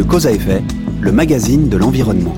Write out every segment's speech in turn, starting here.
Cause à effet, le magazine de l'environnement.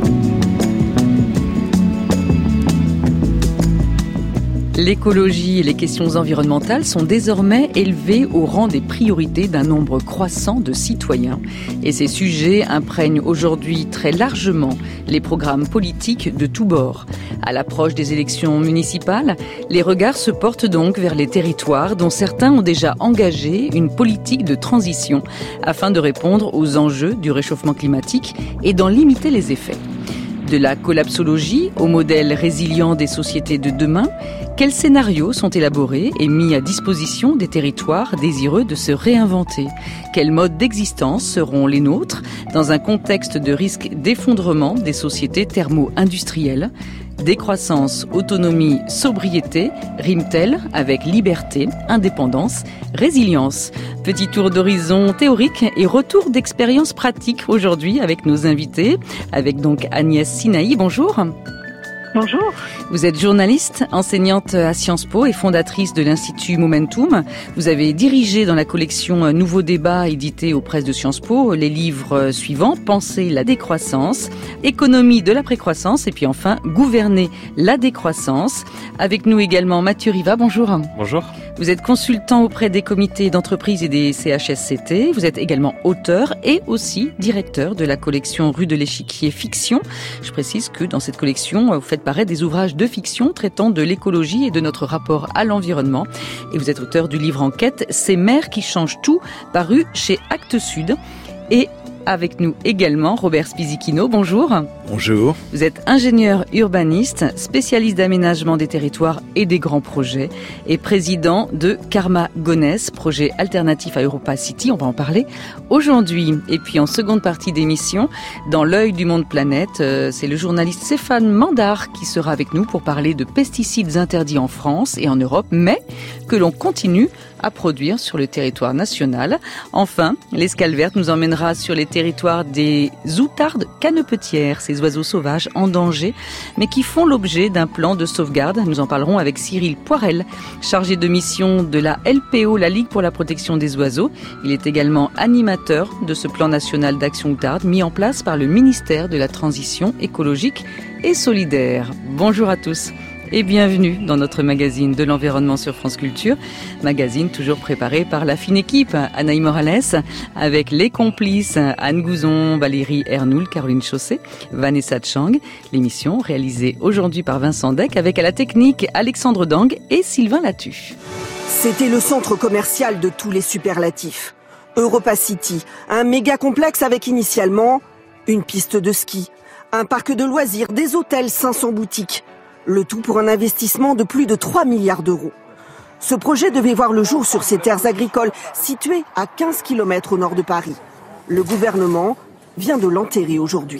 L'écologie et les questions environnementales sont désormais élevées au rang des priorités d'un nombre croissant de citoyens. Et ces sujets imprègnent aujourd'hui très largement les programmes politiques de tous bords. À l'approche des élections municipales, les regards se portent donc vers les territoires dont certains ont déjà engagé une politique de transition afin de répondre aux enjeux du réchauffement climatique et d'en limiter les effets. De la collapsologie au modèle résilient des sociétés de demain, quels scénarios sont élaborés et mis à disposition des territoires désireux de se réinventer? Quels modes d'existence seront les nôtres dans un contexte de risque d'effondrement des sociétés thermo-industrielles? Décroissance, autonomie, sobriété, riment-elles avec liberté, indépendance, résilience? Petit tour d'horizon théorique et retour d'expérience pratique aujourd'hui avec nos invités, avec donc Agnès Sinaï. Bonjour. Bonjour. Vous êtes journaliste, enseignante à Sciences Po et fondatrice de l'Institut Momentum. Vous avez dirigé dans la collection Nouveaux débats édité aux presses de Sciences Po les livres suivants: Penser la décroissance, Économie de la précroissance et puis enfin Gouverner la décroissance. Avec nous également Mathieu Riva. Bonjour. Bonjour. Vous êtes consultant auprès des comités d'entreprise et des CHSCT. Vous êtes également auteur et aussi directeur de la collection Rue de l'Échiquier Fiction. Je précise que dans cette collection, vous faites paraître des ouvrages de fiction traitant de l'écologie et de notre rapport à l'environnement. Et vous êtes auteur du livre enquête Ces mers qui changent tout, paru chez Actes Sud. Et avec nous également Robert Spizichino. Bonjour. Bonjour. Vous êtes ingénieur urbaniste, spécialiste d'aménagement des territoires et des grands projets et président de Karma Gonesse, projet alternatif à Europa City. On va en parler aujourd'hui. Et puis en seconde partie d'émission, dans l'œil du monde planète, c'est le journaliste Stéphane Mandard qui sera avec nous pour parler de pesticides interdits en France et en Europe, mais que l'on continue à produire sur le territoire national. Enfin, l'escale verte nous emmènera sur les territoires des outardes canepetières, ces oiseaux sauvages en danger, mais qui font l'objet d'un plan de sauvegarde. Nous en parlerons avec Cyril Poirel, chargé de mission de la LPO, la Ligue pour la protection des oiseaux. Il est également animateur de ce plan national d'action outarde mis en place par le ministère de la Transition écologique et solidaire. Bonjour à tous. Et bienvenue dans notre magazine de l'environnement sur France Culture. Magazine toujours préparé par la fine équipe Anaïs Morales, avec les complices Anne Gouzon, Valérie Ernoul, Caroline Chausset, Vanessa Chang. L'émission réalisée aujourd'hui par Vincent Deck avec à la technique Alexandre Dang et Sylvain Latu. C'était le centre commercial de tous les superlatifs. Europa City, un méga complexe avec initialement une piste de ski, un parc de loisirs, des hôtels, 500 boutiques. Le tout pour un investissement de plus de 3 milliards d'euros. Ce projet devait voir le jour sur ces terres agricoles situées à 15 km au nord de Paris. Le gouvernement vient de l'enterrer aujourd'hui.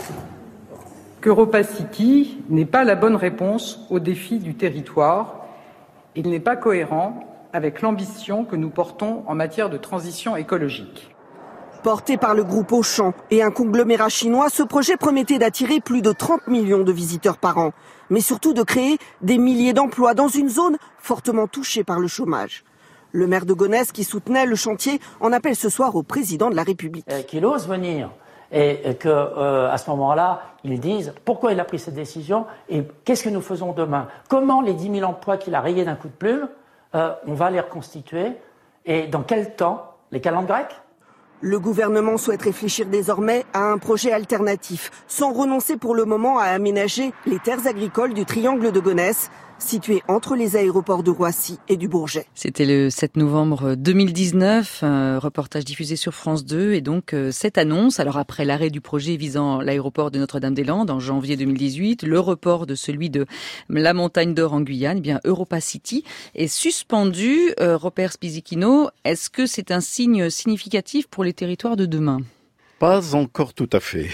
Qu'Europa City n'est pas la bonne réponse aux défis du territoire. Il n'est pas cohérent avec l'ambition que nous portons en matière de transition écologique. Porté par le groupe Auchan et un conglomérat chinois, ce projet promettait d'attirer plus de 30 millions de visiteurs par an, mais surtout de créer des milliers d'emplois dans une zone fortement touchée par le chômage. Le maire de Gonesse, qui soutenait le chantier, en appelle ce soir au président de la République. Qu'il ose venir et qu'à ce moment-là, ils disent pourquoi il a pris cette décision et qu'est-ce que nous faisons demain. Comment les 10 000 emplois qu'il a rayés d'un coup de plume, on va les reconstituer et dans quel temps? Les calendes grecques? Le gouvernement souhaite réfléchir désormais à un projet alternatif, sans renoncer pour le moment à aménager les terres agricoles du triangle de Gonesse, situé entre les aéroports de Roissy et du Bourget. C'était le 7 novembre 2019, un reportage diffusé sur France 2 et donc cette annonce, alors après l'arrêt du projet visant l'aéroport de Notre-Dame-des-Landes en janvier 2018, le report de celui de la Montagne d'Or en Guyane, eh bien Europa City est suspendu. Robert Spizichino, est-ce que c'est un signe significatif pour les territoires de demain? Pas encore tout à fait.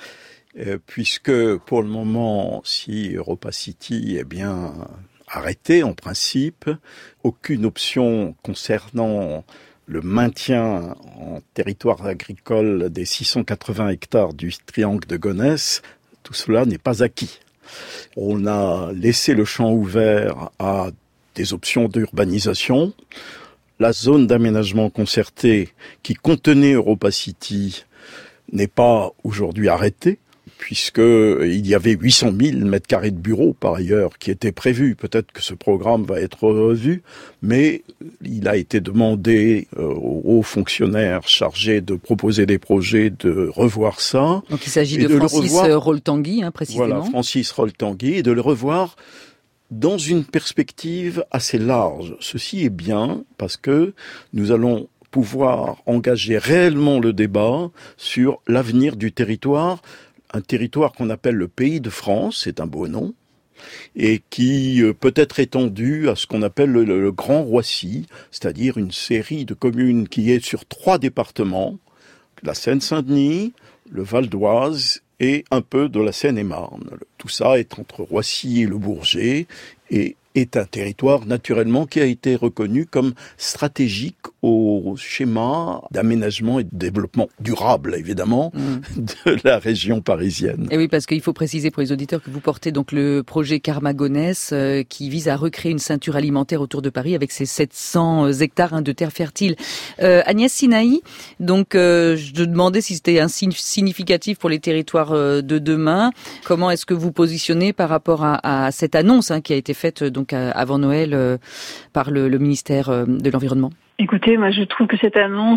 Puisque pour le moment, si Europa City est bien arrêté en principe, aucune option concernant le maintien en territoire agricole des 680 hectares du triangle de Gonesse, tout cela n'est pas acquis. On a laissé le champ ouvert à des options d'urbanisation. La zone d'aménagement concerté qui contenait Europa City n'est pas aujourd'hui arrêté, puisqu'il y avait 800 000 mètres carrés de bureaux, par ailleurs, qui étaient prévus. Peut-être que ce programme va être revu, mais il a été demandé aux fonctionnaires chargés de proposer des projets de revoir ça. Donc il s'agit de Francis Rol-Tanguy, précisément. Voilà, Francis Rol-Tanguy, et de le revoir dans une perspective assez large. Ceci est bien, parce que nous allons pouvoir engager réellement le débat sur l'avenir du territoire, un territoire qu'on appelle le Pays de France, c'est un beau nom, et qui peut être étendu à ce qu'on appelle le Grand Roissy, c'est-à-dire une série de communes qui est sur 3 départements, la Seine-Saint-Denis, le Val d'Oise et un peu de la Seine-et-Marne. Tout ça est entre Roissy et le Bourget, et est un territoire naturellement qui a été reconnu comme stratégique au schéma d'aménagement et de développement durable, évidemment, de la région parisienne. Et oui, parce qu'il faut préciser pour les auditeurs que vous portez donc le projet Karma Gonesse qui vise à recréer une ceinture alimentaire autour de Paris avec ses 700 hectares de terre fertile. Agnès Sinaï, donc je demandais si c'était un signe significatif pour les territoires de demain. Comment est-ce que vous positionnez par rapport à cette annonce qui a été faite donc avant Noël par le ministère de l'Environnement? Écoutez, moi je trouve que cette annonce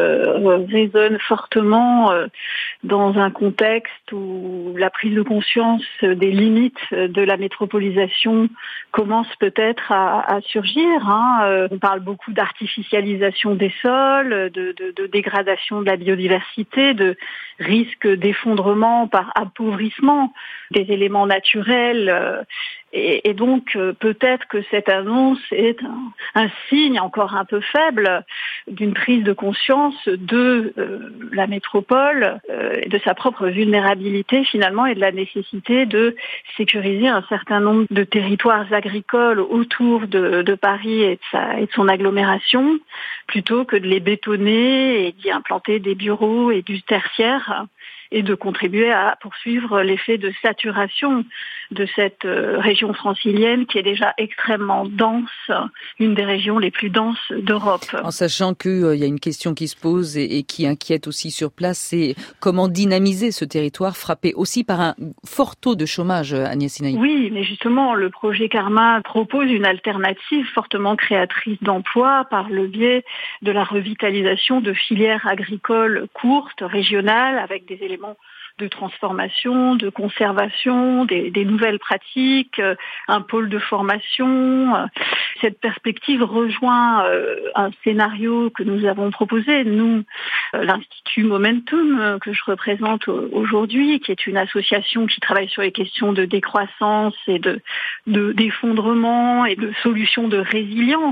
résonne fortement dans un contexte où la prise de conscience des limites de la métropolisation commence peut-être à surgir. On parle beaucoup d'artificialisation des sols, de dégradation de la biodiversité, de risque d'effondrement par appauvrissement des éléments naturels. Et donc, peut-être que cette annonce est un signe encore un peu faible d'une prise de conscience de la métropole, et de sa propre vulnérabilité finalement, et de la nécessité de sécuriser un certain nombre de territoires agricoles autour de Paris et de son agglomération, plutôt que de les bétonner et d'y implanter des bureaux et du tertiaire, et de contribuer à poursuivre l'effet de saturation de cette région francilienne qui est déjà extrêmement dense, une des régions les plus denses d'Europe. En sachant qu'il y a une question qui se pose et qui inquiète aussi sur place, c'est comment dynamiser ce territoire frappé aussi par un fort taux de chômage, Agnès Sinaï. Oui, mais justement, le projet Karma propose une alternative fortement créatrice d'emplois par le biais de la revitalisation de filières agricoles courtes, régionales, avec des éléments de transformation, de conservation, des nouvelles pratiques, un pôle de formation. Cette perspective rejoint un scénario que nous avons proposé, nous, l'Institut Momentum, que je représente aujourd'hui, qui est une association qui travaille sur les questions de décroissance et d'effondrement et de solutions de résilience,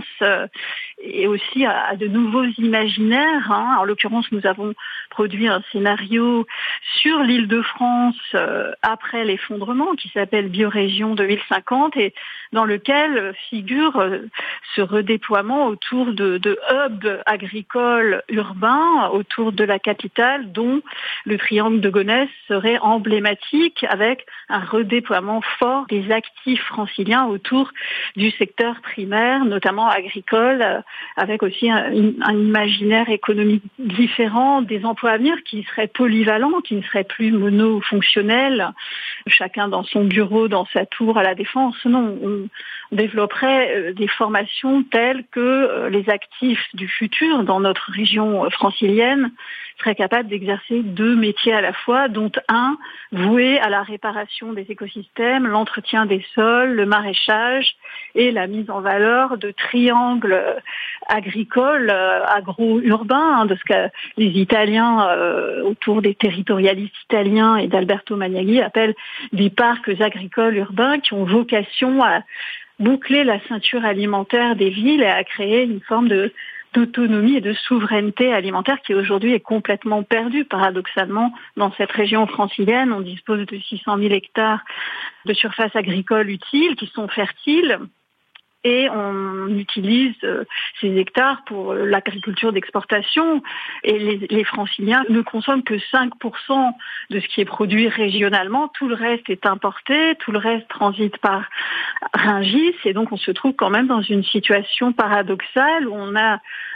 et aussi à de nouveaux imaginaires. En l'occurrence, nous avons produit un scénario sur l'Île-de-France après l'effondrement qui s'appelle Biorégion 2050 et dans lequel figure ce redéploiement autour de hubs agricoles urbains autour de la capitale, dont le triangle de Gonesse serait emblématique, avec un redéploiement fort des actifs franciliens autour du secteur primaire, notamment agricole, avec aussi un imaginaire économique différent, des emplois à venir qui seraient polyvalents, qui ne seraient plus monofonctionnels, chacun dans son bureau, dans sa tour à la Défense. Non, on développerait des formations telles que les actifs du futur dans notre région francilienne seraient capables d'exercer 2 métiers à la fois, dont un voué à la réparation des écosystèmes, l'entretien des sols, le maraîchage et la mise en valeur de triangles agricoles, agro-urbains, de ce que les Italiens, autour des territorialistes italiens et d'Alberto Magnaghi, appellent des parcs agricoles urbains qui ont vocation à boucler la ceinture alimentaire des villes et à créer une forme d'autonomie et de souveraineté alimentaire qui aujourd'hui est complètement perdue. Paradoxalement, dans cette région francilienne, on dispose de 600 000 hectares de surface agricole utile qui sont fertiles. Et on utilise ces hectares pour l'agriculture d'exportation. Et les franciliens ne consomment que 5% de ce qui est produit régionalement. Tout le reste est importé, tout le reste transite par Rungis. Et donc on se trouve quand même dans une situation paradoxale où on a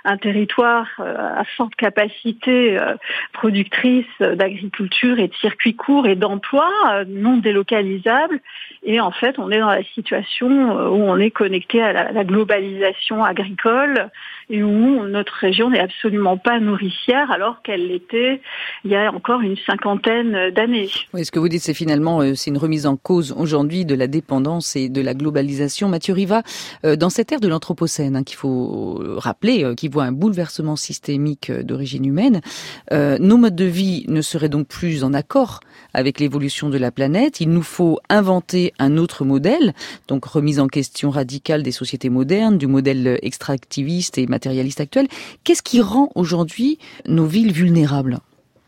un territoire à forte capacité productrice d'agriculture et de circuits courts et d'emplois non délocalisables. Et en fait, on est dans la situation où on est connecté à la globalisation agricole et où notre région n'est absolument pas nourricière alors qu'elle l'était il y a encore une cinquantaine d'années. Oui, ce que vous dites, c'est finalement c'est une remise en cause aujourd'hui de la dépendance et de la globalisation. Mathieu Riva, dans cette ère de l'Anthropocène, qu'il faut rappeler, qui voit un bouleversement systémique d'origine humaine, nos modes de vie ne seraient donc plus en accord avec l'évolution de la planète. Il nous faut inventer un autre modèle, donc remise en question radicale des sociétés modernes, du modèle extractiviste et matérialiste actuel. Qu'est-ce qui rend aujourd'hui nos villes vulnérables ?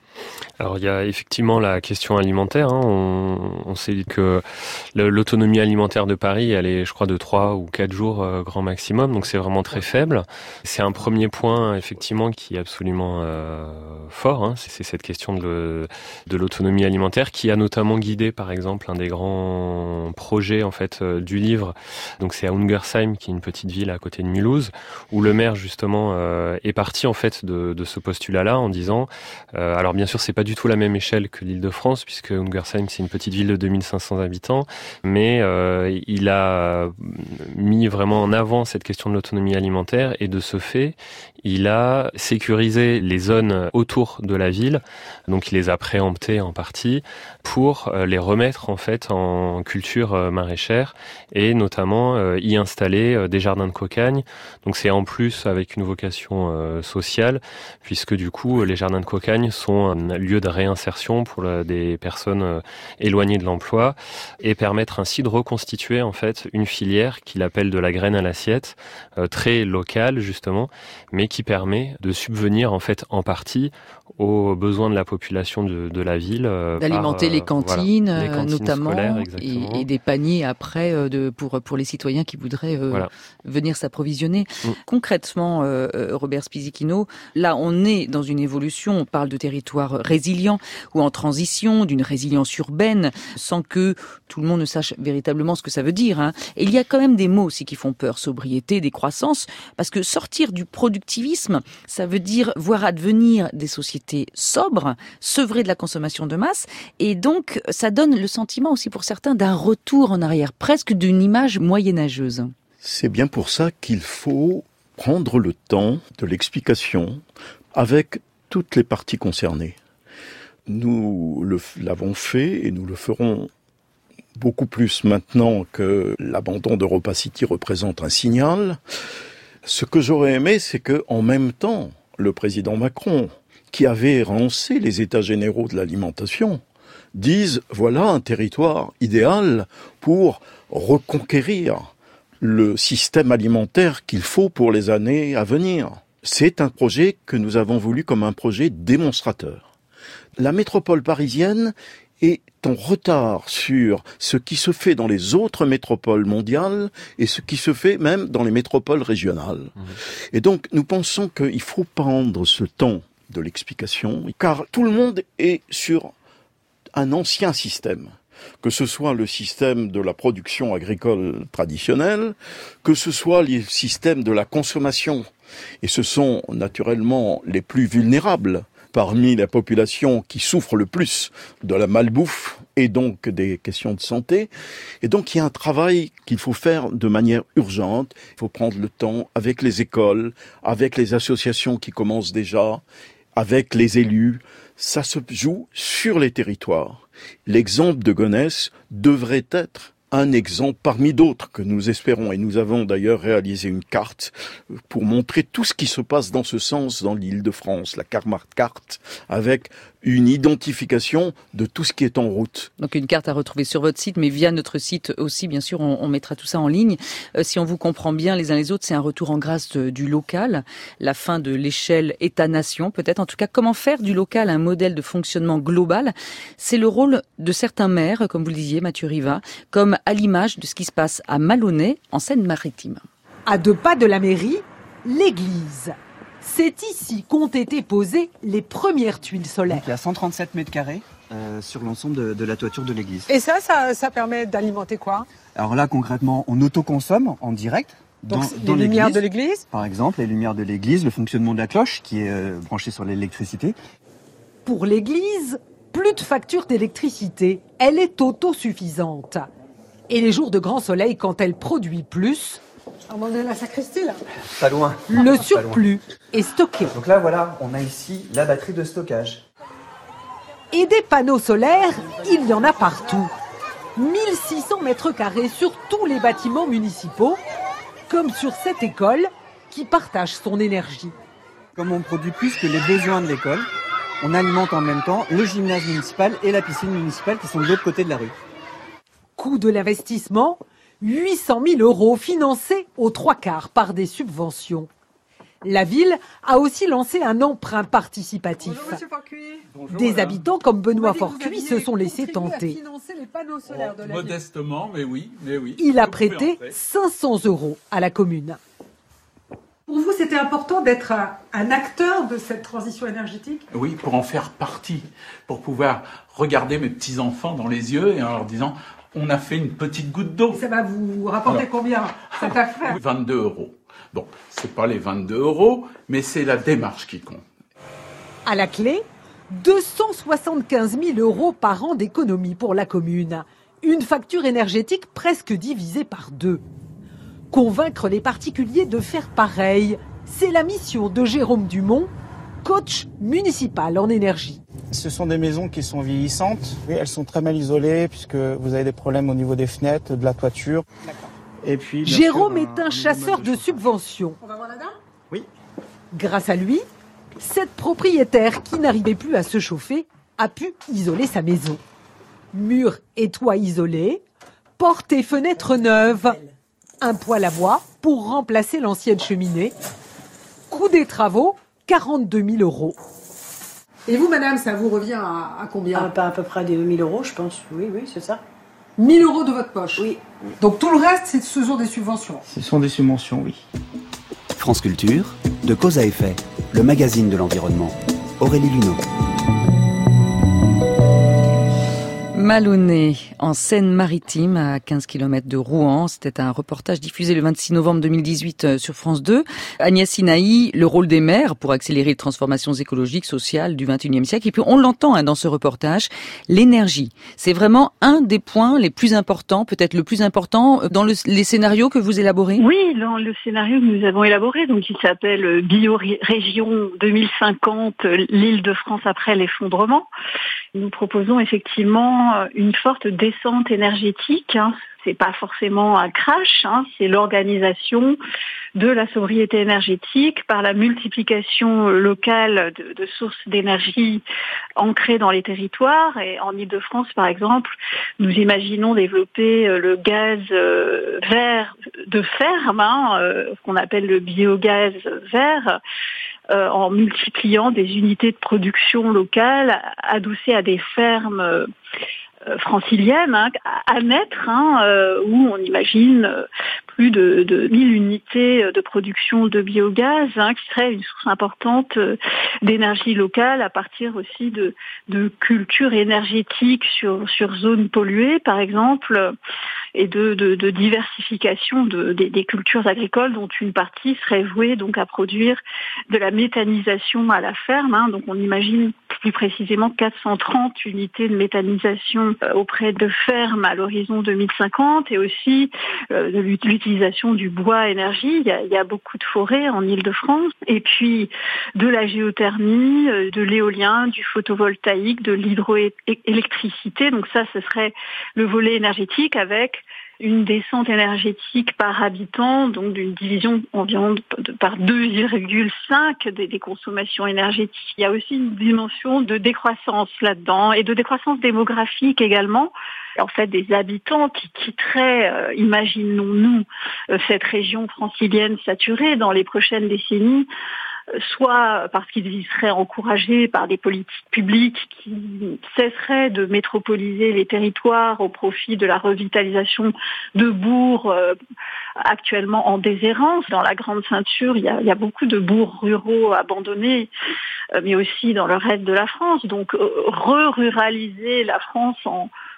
Alors il y a effectivement la question alimentaire. On sait que l'autonomie alimentaire de Paris, elle est, je crois, de 3 ou 4 jours grand maximum, donc c'est vraiment très faible. C'est un premier point effectivement qui est absolument fort. C'est cette question de l'autonomie alimentaire qui a notamment guidé, par exemple, un des grands projets en fait du livre. Donc c'est à Ungersheim, qui est une petite ville à côté de Mulhouse, où le maire justement est parti en fait de ce postulat-là en disant, alors bien sûr c'est pas du tout la même échelle que l'Île-de-France, puisque Ungersheim c'est une petite ville de 2500 habitants, mais il a mis vraiment en avant cette question de l'autonomie alimentaire, et de ce fait il a sécurisé les zones autour de la ville, donc il les a préemptées en partie pour les remettre en fait en culture maraîchère, et notamment y installer des jardins de cocagne. Donc c'est en plus avec une vocation sociale, puisque du coup les jardins de cocagne sont un lieu de réinsertion pour des personnes éloignées de l'emploi, et permettre ainsi de reconstituer en fait une filière qu'il appelle de la graine à l'assiette, très locale justement, mais qui permet de subvenir en fait en partie aux besoins de la population de la ville. D'alimenter les cantines, voilà, les cantines notamment, et des paniers après pour les citoyens qui voudraient venir s'approvisionner. Concrètement, Robert Spizzichino, là on est dans une évolution, on parle de territoire résilient ou en transition, d'une résilience urbaine, sans que tout le monde ne sache véritablement ce que ça veut dire. Et il y a quand même des mots aussi qui font peur, sobriété, décroissance, parce que sortir du productivisme, ça veut dire voir advenir des sociétés sobres, sevrées de la consommation de masse, et donc ça donne le sentiment aussi pour certains d'un retour en arrière, presque d'une image moyenâgeuse. C'est bien pour ça qu'il faut prendre le temps de l'explication avec toutes les parties concernées. Nous l'avons fait et nous le ferons beaucoup plus maintenant que l'abandon d'Europa City représente un signal. Ce que j'aurais aimé, c'est que, en même temps, le président Macron, qui avait lancé les états généraux de l'alimentation, dise voilà un territoire idéal pour reconquérir le système alimentaire qu'il faut pour les années à venir. C'est un projet que nous avons voulu comme un projet démonstrateur. La métropole parisienne est en retard sur ce qui se fait dans les autres métropoles mondiales et ce qui se fait même dans les métropoles régionales. Et donc, nous pensons qu'il faut prendre ce temps de l'explication, car tout le monde est sur un ancien système. Que ce soit le système de la production agricole traditionnelle, que ce soit les systèmes de la consommation. Et ce sont naturellement les plus vulnérables parmi la population qui souffre le plus de la malbouffe et donc des questions de santé. Et donc il y a un travail qu'il faut faire de manière urgente. Il faut prendre le temps avec les écoles, avec les associations qui commencent déjà, avec les élus. Ça se joue sur les territoires. L'exemple de Gonesse devrait être un exemple parmi d'autres que nous espérons, et nous avons d'ailleurs réalisé une carte pour montrer tout ce qui se passe dans ce sens dans l'Île-de-France, la Karma carte, avec une identification de tout ce qui est en route. Donc une carte à retrouver sur votre site, mais via notre site aussi, bien sûr, on mettra tout ça en ligne. Si on vous comprend bien les uns les autres, c'est un retour en grâce du local, la fin de l'échelle État-nation, peut-être. En tout cas, comment faire du local un modèle de fonctionnement global? C'est le rôle de certains maires, comme vous le disiez, Mathieu Riva, comme à l'image de ce qui se passe à Malonnet, en Seine-Maritime. À 2 pas de la mairie, l'église. C'est ici qu'ont été posées les premières tuiles solaires. Donc, il y a 137 mètres carrés sur l'ensemble de la toiture de l'église. Et ça permet d'alimenter quoi? Alors là, concrètement, on autoconsomme en direct. Donc les lumières de l'église ? Par exemple, les lumières de l'église, le fonctionnement de la cloche qui est branchée sur l'électricité. Pour l'église, plus de facture d'électricité. Elle est autosuffisante. Et les jours de grand soleil, quand elle produit plus... On est la sacristie, là. Pas loin. Le surplus est stocké. Donc là, voilà, on a ici la batterie de stockage. Et des panneaux solaires, il y en a partout. 1600 mètres carrés sur tous les bâtiments municipaux, comme sur cette école qui partage son énergie. Comme on produit plus que les besoins de l'école, on alimente en même temps le gymnase municipal et la piscine municipale qui sont de l'autre côté de la rue. Coût de l'investissement, 800 000 € financés aux 3/4 par des subventions. La ville a aussi lancé un emprunt participatif. Bonjour, monsieur Forcuy. Bonjour, des madame. Habitants comme Benoît Forcuy se sont laissés tenter. Les panneaux solaires de la modestement, mais oui. Il a prêté 500 € à la commune. Pour vous, c'était important d'être un acteur de cette transition énergétique ? Oui, pour en faire partie, pour pouvoir regarder mes petits-enfants dans les yeux et en leur disant « on a fait une petite goutte d'eau ». Ça va vous rapporter combien, cette affaire ? 22 €. Bon, c'est pas les 22 €, mais c'est la démarche qui compte. À la clé, 275 000 € par an d'économie pour la commune. Une facture énergétique presque divisée par 2. Convaincre les particuliers de faire pareil, c'est la mission de Jérôme Dumont, coach municipal en énergie. Ce sont des maisons qui sont vieillissantes. Oui, elles sont très mal isolées puisque vous avez des problèmes au niveau des fenêtres, de la toiture. D'accord. Et puis, Jérôme est un chasseur de subventions. On va voir la dame ? Oui. Grâce à lui, cette propriétaire qui n'arrivait plus à se chauffer a pu isoler sa maison. Murs et toits isolés, portes et fenêtres neuves, un poêle à bois pour remplacer l'ancienne cheminée. Coût des travaux, 42 000 €. Et vous, madame, ça vous revient à combien ? À peu près des 2 000 €, je pense. Oui, c'est ça. 1 000 € de votre poche ? Oui. Donc tout le reste, ce sont des subventions ? Ce sont des subventions, oui. France Culture, de Cause à Effet, le magazine de l'environnement. Aurélie Luneau. Malonné, en Seine-Maritime, à 15 km de Rouen. C'était un reportage diffusé le 26 novembre 2018 sur France 2. Agnès Sinaï, le rôle des maires pour accélérer les transformations écologiques, sociales du XXIe siècle. Et puis on l'entend dans ce reportage, l'énergie. C'est vraiment un des points les plus importants, peut-être le plus important, dans les scénarios que vous élaborez ? Oui, dans le scénario que nous avons élaboré, donc il s'appelle Biorégion 2050, l'Île-de-France après l'effondrement. Nous proposons effectivement une forte descente énergétique. C'est pas forcément un crash, c'est l'organisation de la sobriété énergétique par la multiplication locale de sources d'énergie ancrées dans les territoires. Et en Île-de-France, par exemple, nous imaginons développer le gaz vert de ferme, ce qu'on appelle le biogaz vert, en multipliant des unités de production locales adossées à des fermes franciliennes à naître, où on imagine plus de 1000 unités de production de biogaz, qui serait une source importante d'énergie locale à partir aussi de cultures énergétiques sur zones polluées, par exemple, et de diversification des cultures agricoles, dont une partie serait vouée donc à produire de la méthanisation à la ferme. Donc on imagine plus précisément 430 unités de méthanisation auprès de fermes à l'horizon 2050, et aussi de l'utilisation du bois énergie. Il y a beaucoup de forêts en Île-de-France, et puis de la géothermie, de l'éolien, du photovoltaïque, de l'hydroélectricité. Donc ça, ce serait le volet énergétique, avec une descente énergétique par habitant, donc d'une division environ par 2,5 des consommations énergétiques. Il y a aussi une dimension de décroissance là-dedans, et de décroissance démographique également. En fait, des habitants qui quitteraient, imaginons-nous, cette région francilienne saturée dans les prochaines décennies, soit parce qu'ils y seraient encouragés par des politiques publiques qui cesseraient de métropoliser les territoires au profit de la revitalisation de bourgs actuellement en déshérence. Dans la Grande Ceinture, il y a beaucoup de bourgs ruraux abandonnés, mais aussi dans le reste de la France. Donc, re-ruraliser la France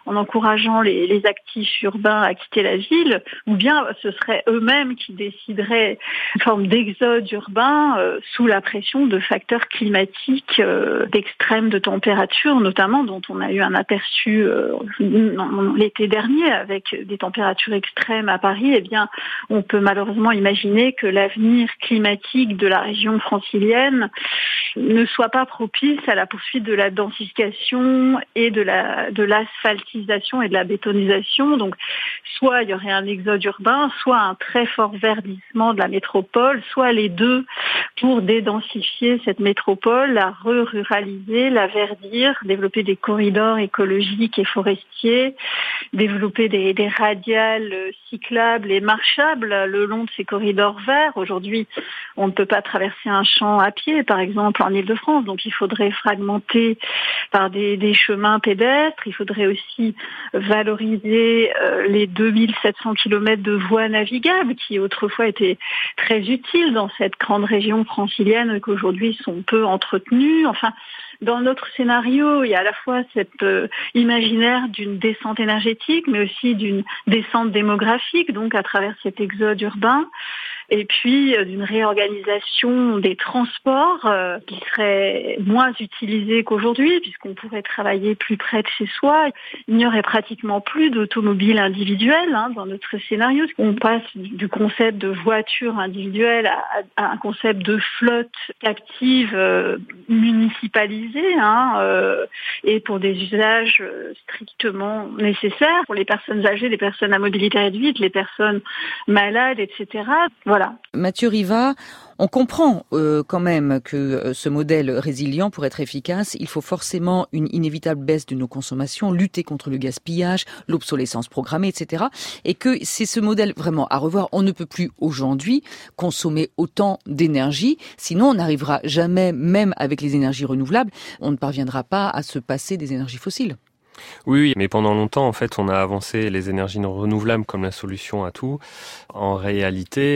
en encourageant les actifs urbains à quitter la ville, ou bien ce serait eux-mêmes qui décideraient une forme d'exode urbain sous la pression de facteurs climatiques d'extrême de température, notamment dont on a eu un aperçu l'été dernier avec des températures extrêmes à Paris. Eh bien, on peut malheureusement imaginer que l'avenir climatique de la région francilienne ne soit pas propice à la poursuite de la densification et de l'asphaltisation et de la bétonisation. Donc, soit il y aurait un exode urbain, soit un très fort verdissement de la métropole, soit les deux pour dédensifier cette métropole, la ruraliser, la verdir, développer des corridors écologiques et forestiers, développer des radiales cyclables et marchables le long de ces corridors verts. Aujourd'hui, on ne peut pas traverser un champ à pied, par exemple, en Île-de-France. Donc, il faudrait fragmenter par des chemins pédestres. Il faudrait aussi valoriser les 2700 km de voies navigables qui autrefois étaient très utiles dans cette grande région francilienne qu'aujourd'hui sont peu entretenues. Enfin, dans notre scénario, il y a à la fois cet imaginaire d'une descente énergétique, mais aussi d'une descente démographique, donc à travers cet exode urbain, et puis d'une réorganisation des transports qui serait moins utilisée qu'aujourd'hui, puisqu'on pourrait travailler plus près de chez soi. Il n'y aurait pratiquement plus d'automobiles individuelles dans notre scénario. On passe du concept de voiture individuelle à un concept de flotte captive municipalisée, et pour des usages strictement nécessaires, pour les personnes âgées, les personnes à mobilité réduite, les personnes malades, etc. Voilà. Mathieu Riva, on comprend quand même que ce modèle résilient, pour être efficace, il faut forcément une inévitable baisse de nos consommations, lutter contre le gaspillage, l'obsolescence programmée, etc. Et que c'est ce modèle vraiment à revoir. On ne peut plus aujourd'hui consommer autant d'énergie, sinon on n'arrivera jamais, même avec les énergies renouvelables, on ne parviendra pas à se passer des énergies fossiles. Oui, mais pendant longtemps, en fait, on a avancé les énergies renouvelables comme la solution à tout. En réalité,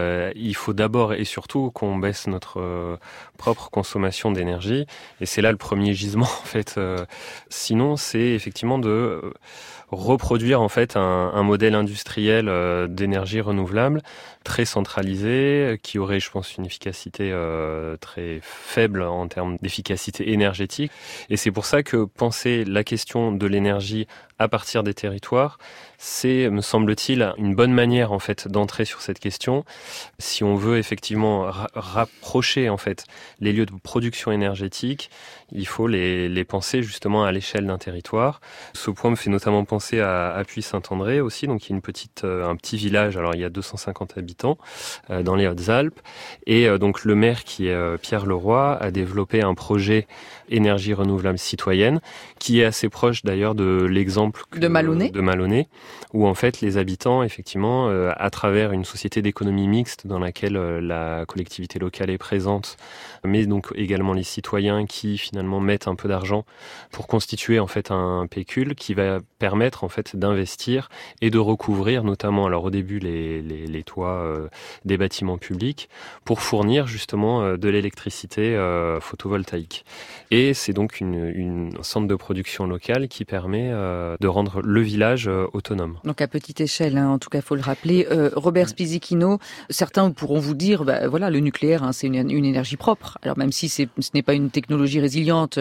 il faut d'abord et surtout qu'on baisse notre propre consommation d'énergie. Et c'est là le premier gisement, en fait. Sinon, c'est effectivement de reproduire, en fait, un modèle industriel d'énergie renouvelable très centralisé, qui aurait, je pense, une efficacité très faible en termes d'efficacité énergétique. Et c'est pour ça que penser la question de l'énergie à partir des territoires, c'est, me semble-t-il, une bonne manière en fait d'entrer sur cette question. Si on veut effectivement rapprocher en fait les lieux de production énergétique, il faut les penser justement à l'échelle d'un territoire. Ce point me fait notamment penser à Puy-Saint-André aussi, donc il y a un petit village. Alors il y a 250 habitants dans les Hautes-Alpes, et donc le maire qui est Pierre Leroy a développé un projet énergie renouvelable citoyenne qui est assez proche d'ailleurs de l'exemple de Malonnet, où en fait les habitants, effectivement, à travers une société d'économie mixte dans laquelle la collectivité locale est présente, mais donc également les citoyens qui finalement mettent un peu d'argent pour constituer en fait un pécule qui va permettre en fait d'investir et de recouvrir notamment, alors au début les toits des bâtiments publics pour fournir justement de l'électricité photovoltaïque. Et c'est donc une centre de production locale qui permet de rendre le village autonome. Donc à petite échelle, en tout cas, il faut le rappeler. Robert Spizzichino, certains pourront vous dire, voilà, le nucléaire, c'est une énergie propre. Alors même si ce n'est pas une technologie résiliente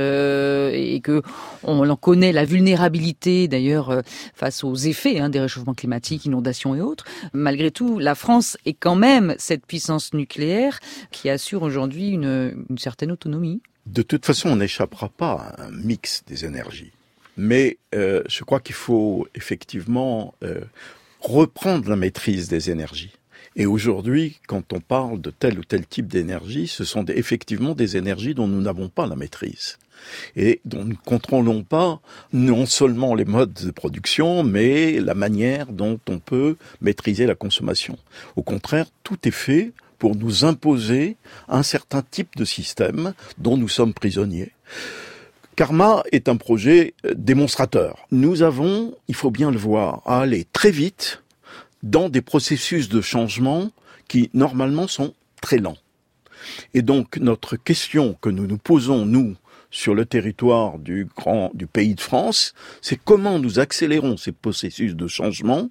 et que on en connaît la vulnérabilité d'ailleurs face aux effets des réchauffements climatiques, inondations et autres, malgré tout, la France est quand même cette puissance nucléaire qui assure aujourd'hui une certaine autonomie. De toute façon, on n'échappera pas à un mix des énergies. Mais je crois qu'il faut effectivement reprendre la maîtrise des énergies. Et aujourd'hui, quand on parle de tel ou tel type d'énergie, ce sont effectivement des énergies dont nous n'avons pas la maîtrise. Et dont nous ne contrôlons pas non seulement les modes de production, mais la manière dont on peut maîtriser la consommation. Au contraire, tout est fait pour nous imposer un certain type de système dont nous sommes prisonniers. Karma est un projet démonstrateur. Nous avons, il faut bien le voir, à aller très vite dans des processus de changement qui, normalement, sont très lents. Et donc, notre question que nous nous posons, nous, sur le territoire du pays de France, c'est comment nous accélérons ces processus de changement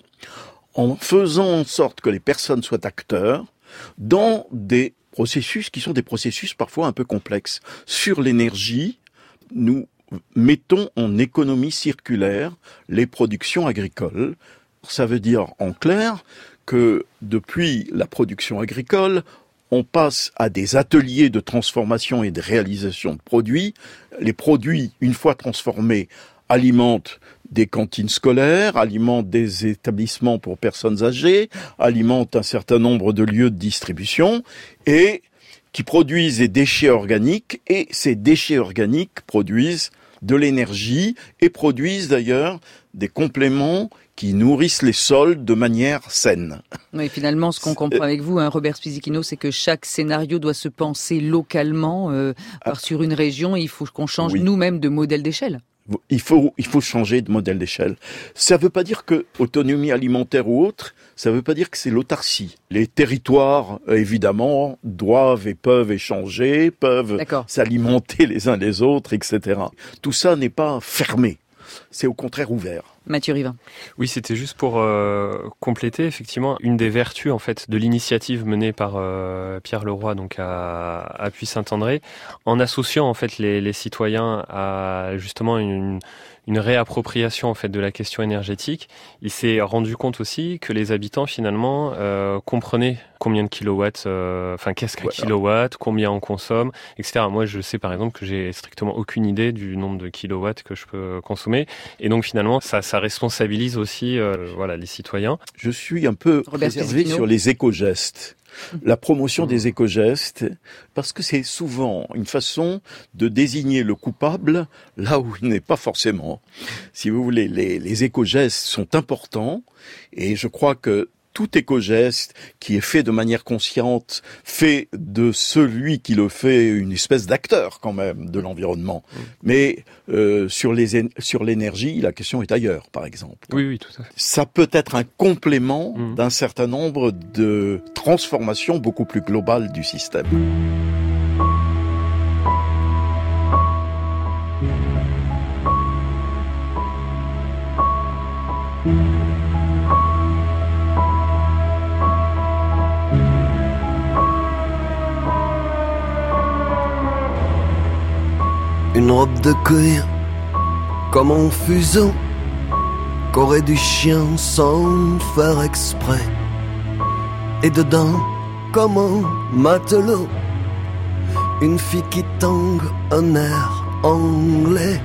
en faisant en sorte que les personnes soient acteurs dans des processus qui sont des processus parfois un peu complexes. Sur l'énergie, nous mettons en économie circulaire les productions agricoles. Ça veut dire en clair que depuis la production agricole, on passe à des ateliers de transformation et de réalisation de produits. Les produits, une fois transformés, alimentent des cantines scolaires, alimentent des établissements pour personnes âgées, alimentent un certain nombre de lieux de distribution et qui produisent des déchets organiques. Et ces déchets organiques produisent de l'énergie et produisent d'ailleurs des compléments qui nourrissent les sols de manière saine. Oui, finalement, ce qu'on comprend avec vous, Robert Spizzichino, c'est que chaque scénario doit se penser localement sur une région. Et il faut qu'on change nous-mêmes de modèle d'échelle. Il faut changer de modèle d'échelle. Ça ne veut pas dire que autonomie alimentaire ou autre, ça ne veut pas dire que c'est l'autarcie. Les territoires, évidemment, doivent et peuvent échanger, peuvent s'alimenter les uns les autres, etc. Tout ça n'est pas fermé. C'est au contraire ouvert. Mathieu Rivin. Oui, c'était juste pour compléter, effectivement, une des vertus en fait de l'initiative menée par Pierre Leroy donc à Puy-Saint-André, en associant en fait les citoyens à justement une réappropriation en fait de la question énergétique. Il s'est rendu compte aussi que les habitants finalement comprenaient combien de kilowatts, qu'est-ce qu'un kilowatt, combien on consomme, etc. Moi, je sais par exemple que j'ai strictement aucune idée du nombre de kilowatts que je peux consommer, et donc finalement ça responsabilise aussi les citoyens. Je suis un peu réservé sur les éco-gestes. La promotion des éco-gestes, parce que c'est souvent une façon de désigner le coupable là où il n'est pas forcément. Si vous voulez, les éco-gestes sont importants, et je crois que tout éco-geste qui est fait de manière consciente fait de celui qui le fait une espèce d'acteur quand même de l'environnement. Mais sur l'énergie, la question est ailleurs, par exemple. Oui, tout à fait. Ça peut être un complément d'un certain nombre de transformations beaucoup plus globales du système. Une robe de cuir comme en fuseau qu'aurait du chien sans faire exprès. Et dedans, comme un matelot, une fille qui tangue un air anglais.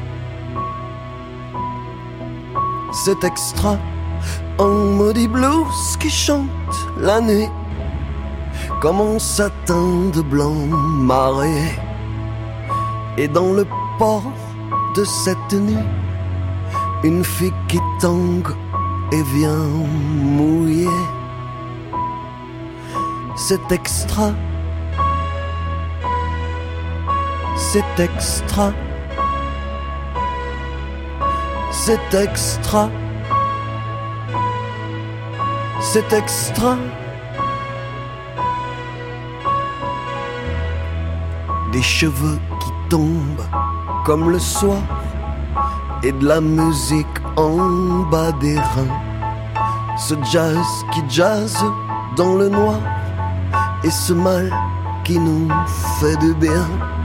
C'est extra, un maudit blues qui chante la nuit comme un satin de blanc marée. Et dans le port de cette nuit, une fille qui tangue et vient mouiller. C'est extra, c'est extra, c'est extra, c'est extra. Des cheveux qui tombent comme le soir et de la musique en bas des reins. Ce jazz qui jazz dans le noir et ce mal qui nous fait du bien.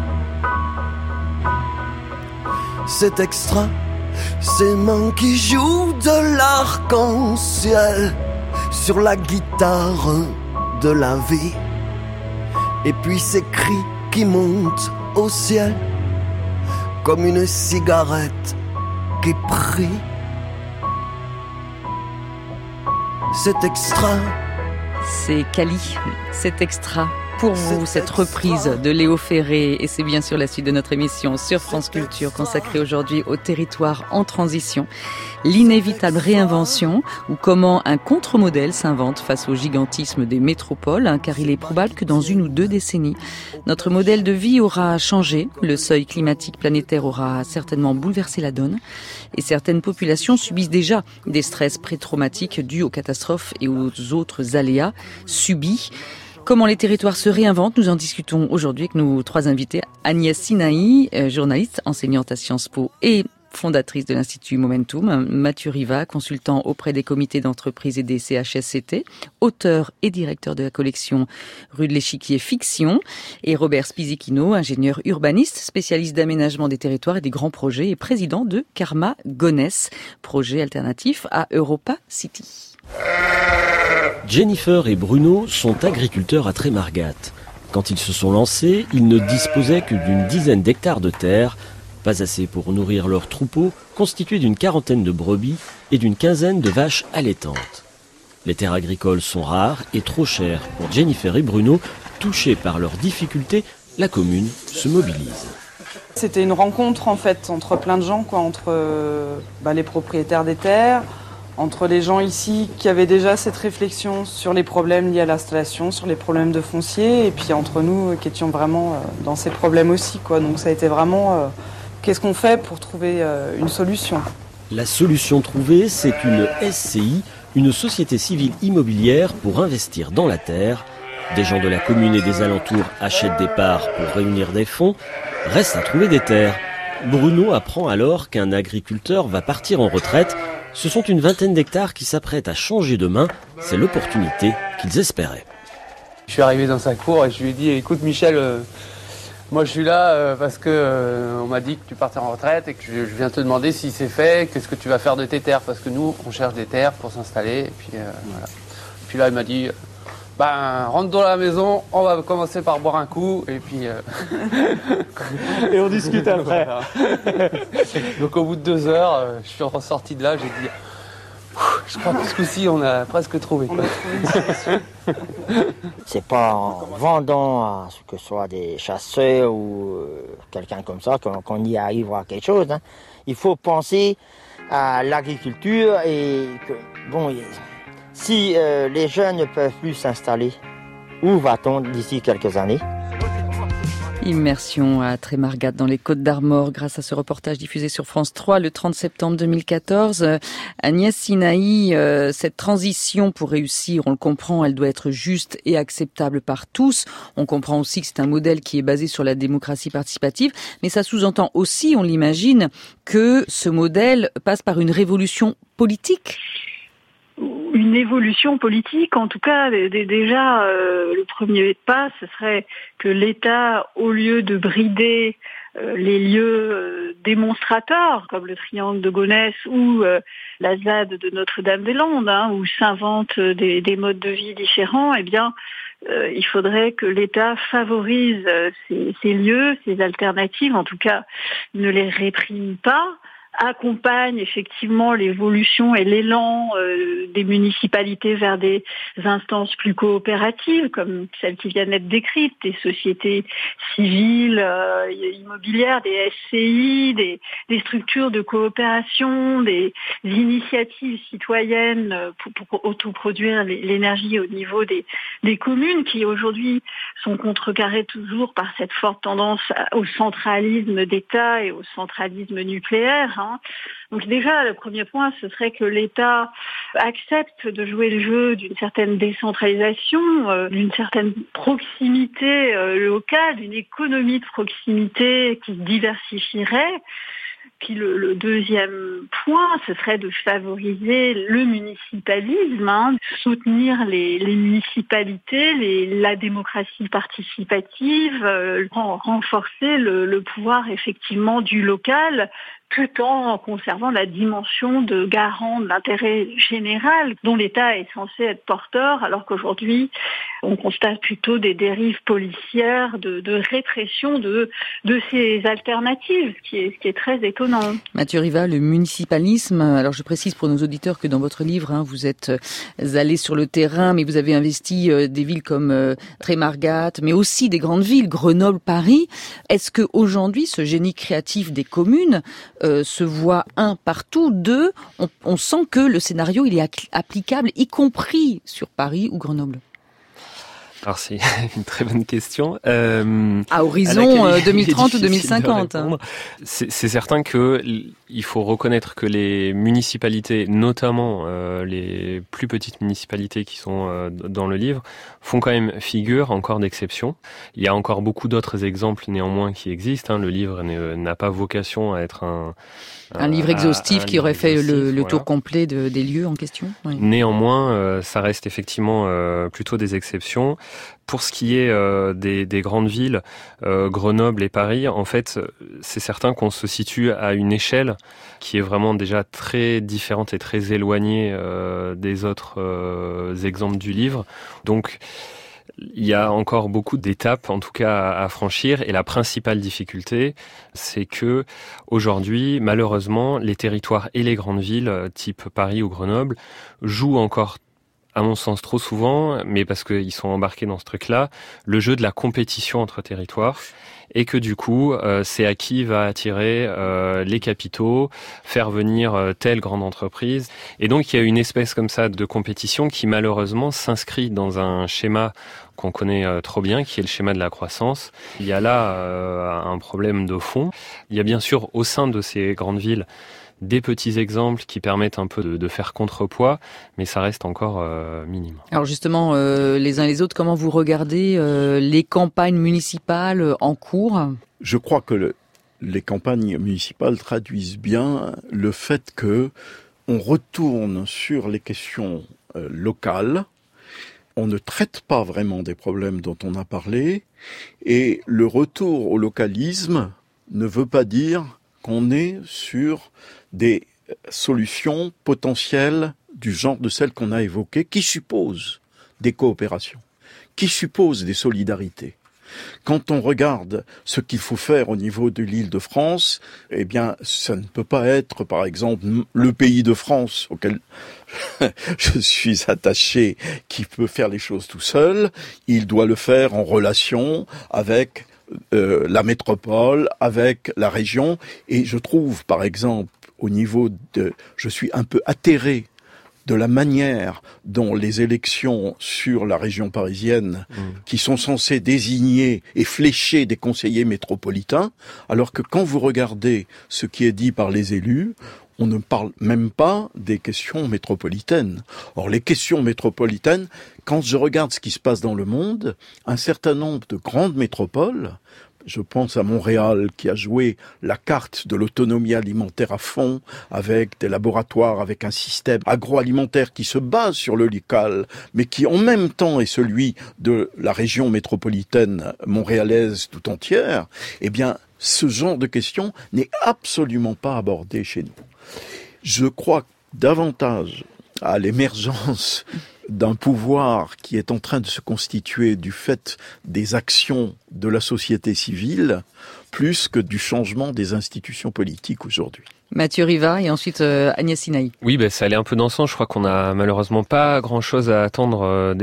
C'est extra, ces mains qui jouent de l'arc-en-ciel sur la guitare de la vie. Et puis ces cris qui monte au ciel comme une cigarette qui prie. C'est extra. C'est Cali, c'est extra. Pour vous, cette reprise de Léo Ferré, et c'est bien sûr la suite de notre émission sur France Culture consacrée aujourd'hui au territoire en transition. L'inévitable réinvention, ou comment un contre-modèle s'invente face au gigantisme des métropoles, car il est probable que dans 1 ou 2 décennies, notre modèle de vie aura changé, le seuil climatique planétaire aura certainement bouleversé la donne, et certaines populations subissent déjà des stress pré-traumatiques dus aux catastrophes et aux autres aléas subis. Comment les territoires se réinventent, nous en discutons aujourd'hui avec nos 3 invités. Agnès Sinaï, journaliste, enseignante à Sciences Po et fondatrice de l'Institut Momentum. Mathieu Riva, consultant auprès des comités d'entreprise et des CHSCT, auteur et directeur de la collection Rue de l'Échiquier Fiction. Et Robert Spizzichino, ingénieur urbaniste, spécialiste d'aménagement des territoires et des grands projets et président de Karma Gonesse, projet alternatif à Europa City. Jennifer et Bruno sont agriculteurs à Trémargat. Quand ils se sont lancés, ils ne disposaient que d'une dizaine d'hectares de terre, pas assez pour nourrir leurs troupeaux, constitués d'une 40aine de brebis et d'une 15aine de vaches allaitantes. Les terres agricoles sont rares et trop chères pour Jennifer et Bruno. Touchés par leurs difficultés, la commune se mobilise. C'était une rencontre en fait entre plein de gens, entre les propriétaires des terres, entre les gens ici qui avaient déjà cette réflexion sur les problèmes liés à l'installation, sur les problèmes de foncier, et puis entre nous qui étions vraiment dans ces problèmes aussi. Donc ça a été vraiment qu'est-ce qu'on fait pour trouver une solution. La solution trouvée, c'est une SCI, une société civile immobilière pour investir dans la terre. Des gens de la commune et des alentours achètent des parts pour réunir des fonds. Reste à trouver des terres. Bruno apprend alors qu'un agriculteur va partir en retraite. Ce sont une 20aine d'hectares qui s'apprêtent à changer de main. C'est l'opportunité qu'ils espéraient. Je suis arrivé dans sa cour et je lui ai dit « Écoute Michel, moi je suis là parce que on m'a dit que tu partais en retraite et que je viens te demander si c'est fait, qu'est-ce que tu vas faire de tes terres, parce que nous on cherche des terres pour s'installer. » Et puis voilà. Puis là il m'a dit rentre dans la maison, on va commencer par boire un coup et puis et on discute après. Donc au bout de 2 heures, je suis ressorti de là, j'ai dit je crois que ce coup-ci on a presque trouvé. C'est pas en vendant à ce que ce soit des chasseurs ou quelqu'un comme ça qu'on y arrive à quelque chose. Il faut penser à l'agriculture et que si les jeunes ne peuvent plus s'installer, où va-t-on d'ici quelques années ? Immersion à Trémargat dans les Côtes d'Armor grâce à ce reportage diffusé sur France 3 le 30 septembre 2014. Agnès Sinaï, cette transition pour réussir, on le comprend, elle doit être juste et acceptable par tous. On comprend aussi que c'est un modèle qui est basé sur la démocratie participative, mais ça sous-entend aussi, on l'imagine, que ce modèle passe par une révolution politique. Une évolution politique, en tout cas, déjà, le premier pas, ce serait que l'État, au lieu de brider les lieux démonstrateurs, comme le triangle de Gonesse ou la ZAD de Notre-Dame-des-Landes, où s'inventent des modes de vie différents, il faudrait que l'État favorise ces lieux, ces alternatives, en tout cas, ne les réprime pas, accompagne effectivement l'évolution et l'élan des municipalités vers des instances plus coopératives, comme celles qui viennent d'être décrites, des sociétés civiles, immobilières, des SCI, des structures de coopération, des initiatives citoyennes pour autoproduire l'énergie au niveau des communes, qui aujourd'hui sont contrecarrées toujours par cette forte tendance au centralisme d'État et au centralisme nucléaire. Donc déjà, le premier point, ce serait que l'État accepte de jouer le jeu d'une certaine décentralisation, d'une certaine proximité locale, d'une économie de proximité qui se diversifierait. Puis le deuxième point, ce serait de favoriser le municipalisme, soutenir les municipalités, la démocratie participative, renforcer le pouvoir effectivement du local, tout en conservant la dimension de garant de l'intérêt général dont l'État est censé être porteur, alors qu'aujourd'hui, on constate plutôt des dérives policières, de répression de ces alternatives, ce qui est très étonnant. Mathieu Riva, le municipalisme, alors je précise pour nos auditeurs que dans votre livre, vous êtes allé sur le terrain, mais vous avez investi des villes comme Trémargat, mais aussi des grandes villes, Grenoble, Paris. Est-ce qu'aujourd'hui, ce génie créatif des communes se voit, partout, 2, on sent que le scénario il est applicable, y compris sur Paris ou Grenoble? Alors c'est une très bonne question. À horizon 2030 ou 2050. C'est certain que il faut reconnaître que les municipalités, notamment les plus petites municipalités qui sont dans le livre, font quand même figure encore d'exception. Il y a encore beaucoup d'autres exemples néanmoins qui existent. Le livre n'a pas vocation à être un livre exhaustif qui aurait fait le tour complet des lieux en question. Oui. Néanmoins, ça reste effectivement plutôt des exceptions. Pour ce qui est des grandes villes, Grenoble et Paris, en fait, c'est certain qu'on se situe à une échelle qui est vraiment déjà très différente et très éloignée des autres exemples du livre. Donc, il y a encore beaucoup d'étapes, en tout cas, à franchir. Et la principale difficulté, c'est que aujourd'hui, malheureusement, les territoires et les grandes villes, type Paris ou Grenoble, jouent encore, à mon sens, trop souvent, mais parce qu'ils sont embarqués dans ce truc-là, le jeu de la compétition entre territoires. Et que du coup, c'est à qui va attirer les capitaux, faire venir telle grande entreprise. Et donc, il y a une espèce comme ça de compétition qui, malheureusement, s'inscrit dans un schéma qu'on connaît trop bien, qui est le schéma de la croissance. Il y a là un problème de fond. Il y a bien sûr, au sein de ces grandes villes, des petits exemples qui permettent un peu de faire contrepoids, mais ça reste encore minime. Alors justement, les uns et les autres, comment vous regardez les campagnes municipales en cours ? Je crois que les campagnes municipales traduisent bien le fait que on retourne sur les questions locales, on ne traite pas vraiment des problèmes dont on a parlé, et le retour au localisme ne veut pas dire qu'on est sur des solutions potentielles du genre de celles qu'on a évoquées, qui supposent des coopérations, qui supposent des solidarités. Quand on regarde ce qu'il faut faire au niveau de l'Île-de-France, eh bien, ça ne peut pas être, par exemple, le pays de France auquel je suis attaché, qui peut faire les choses tout seul. Il doit le faire en relation avec la métropole, avec la région. Et je trouve, par exemple, au niveau je suis un peu atterré de la manière dont les élections sur la région parisienne, qui sont censées désigner et flécher des conseillers métropolitains, alors que quand vous regardez ce qui est dit par les élus, on ne parle même pas des questions métropolitaines. Or, les questions métropolitaines, quand je regarde ce qui se passe dans le monde, un certain nombre de grandes métropoles, je pense à Montréal qui a joué la carte de l'autonomie alimentaire à fond, avec des laboratoires, avec un système agroalimentaire qui se base sur le local, mais qui en même temps est celui de la région métropolitaine montréalaise tout entière. Eh bien, ce genre de questions n'est absolument pas abordé chez nous. Je crois davantage à l'émergence d'un pouvoir qui est en train de se constituer du fait des actions de la société civile, plus que du changement des institutions politiques aujourd'hui. Mathieu Riva et ensuite Agnès Sinaï. Oui, ça allait un peu dans ce sens. Je crois qu'on n'a malheureusement pas grand-chose à attendre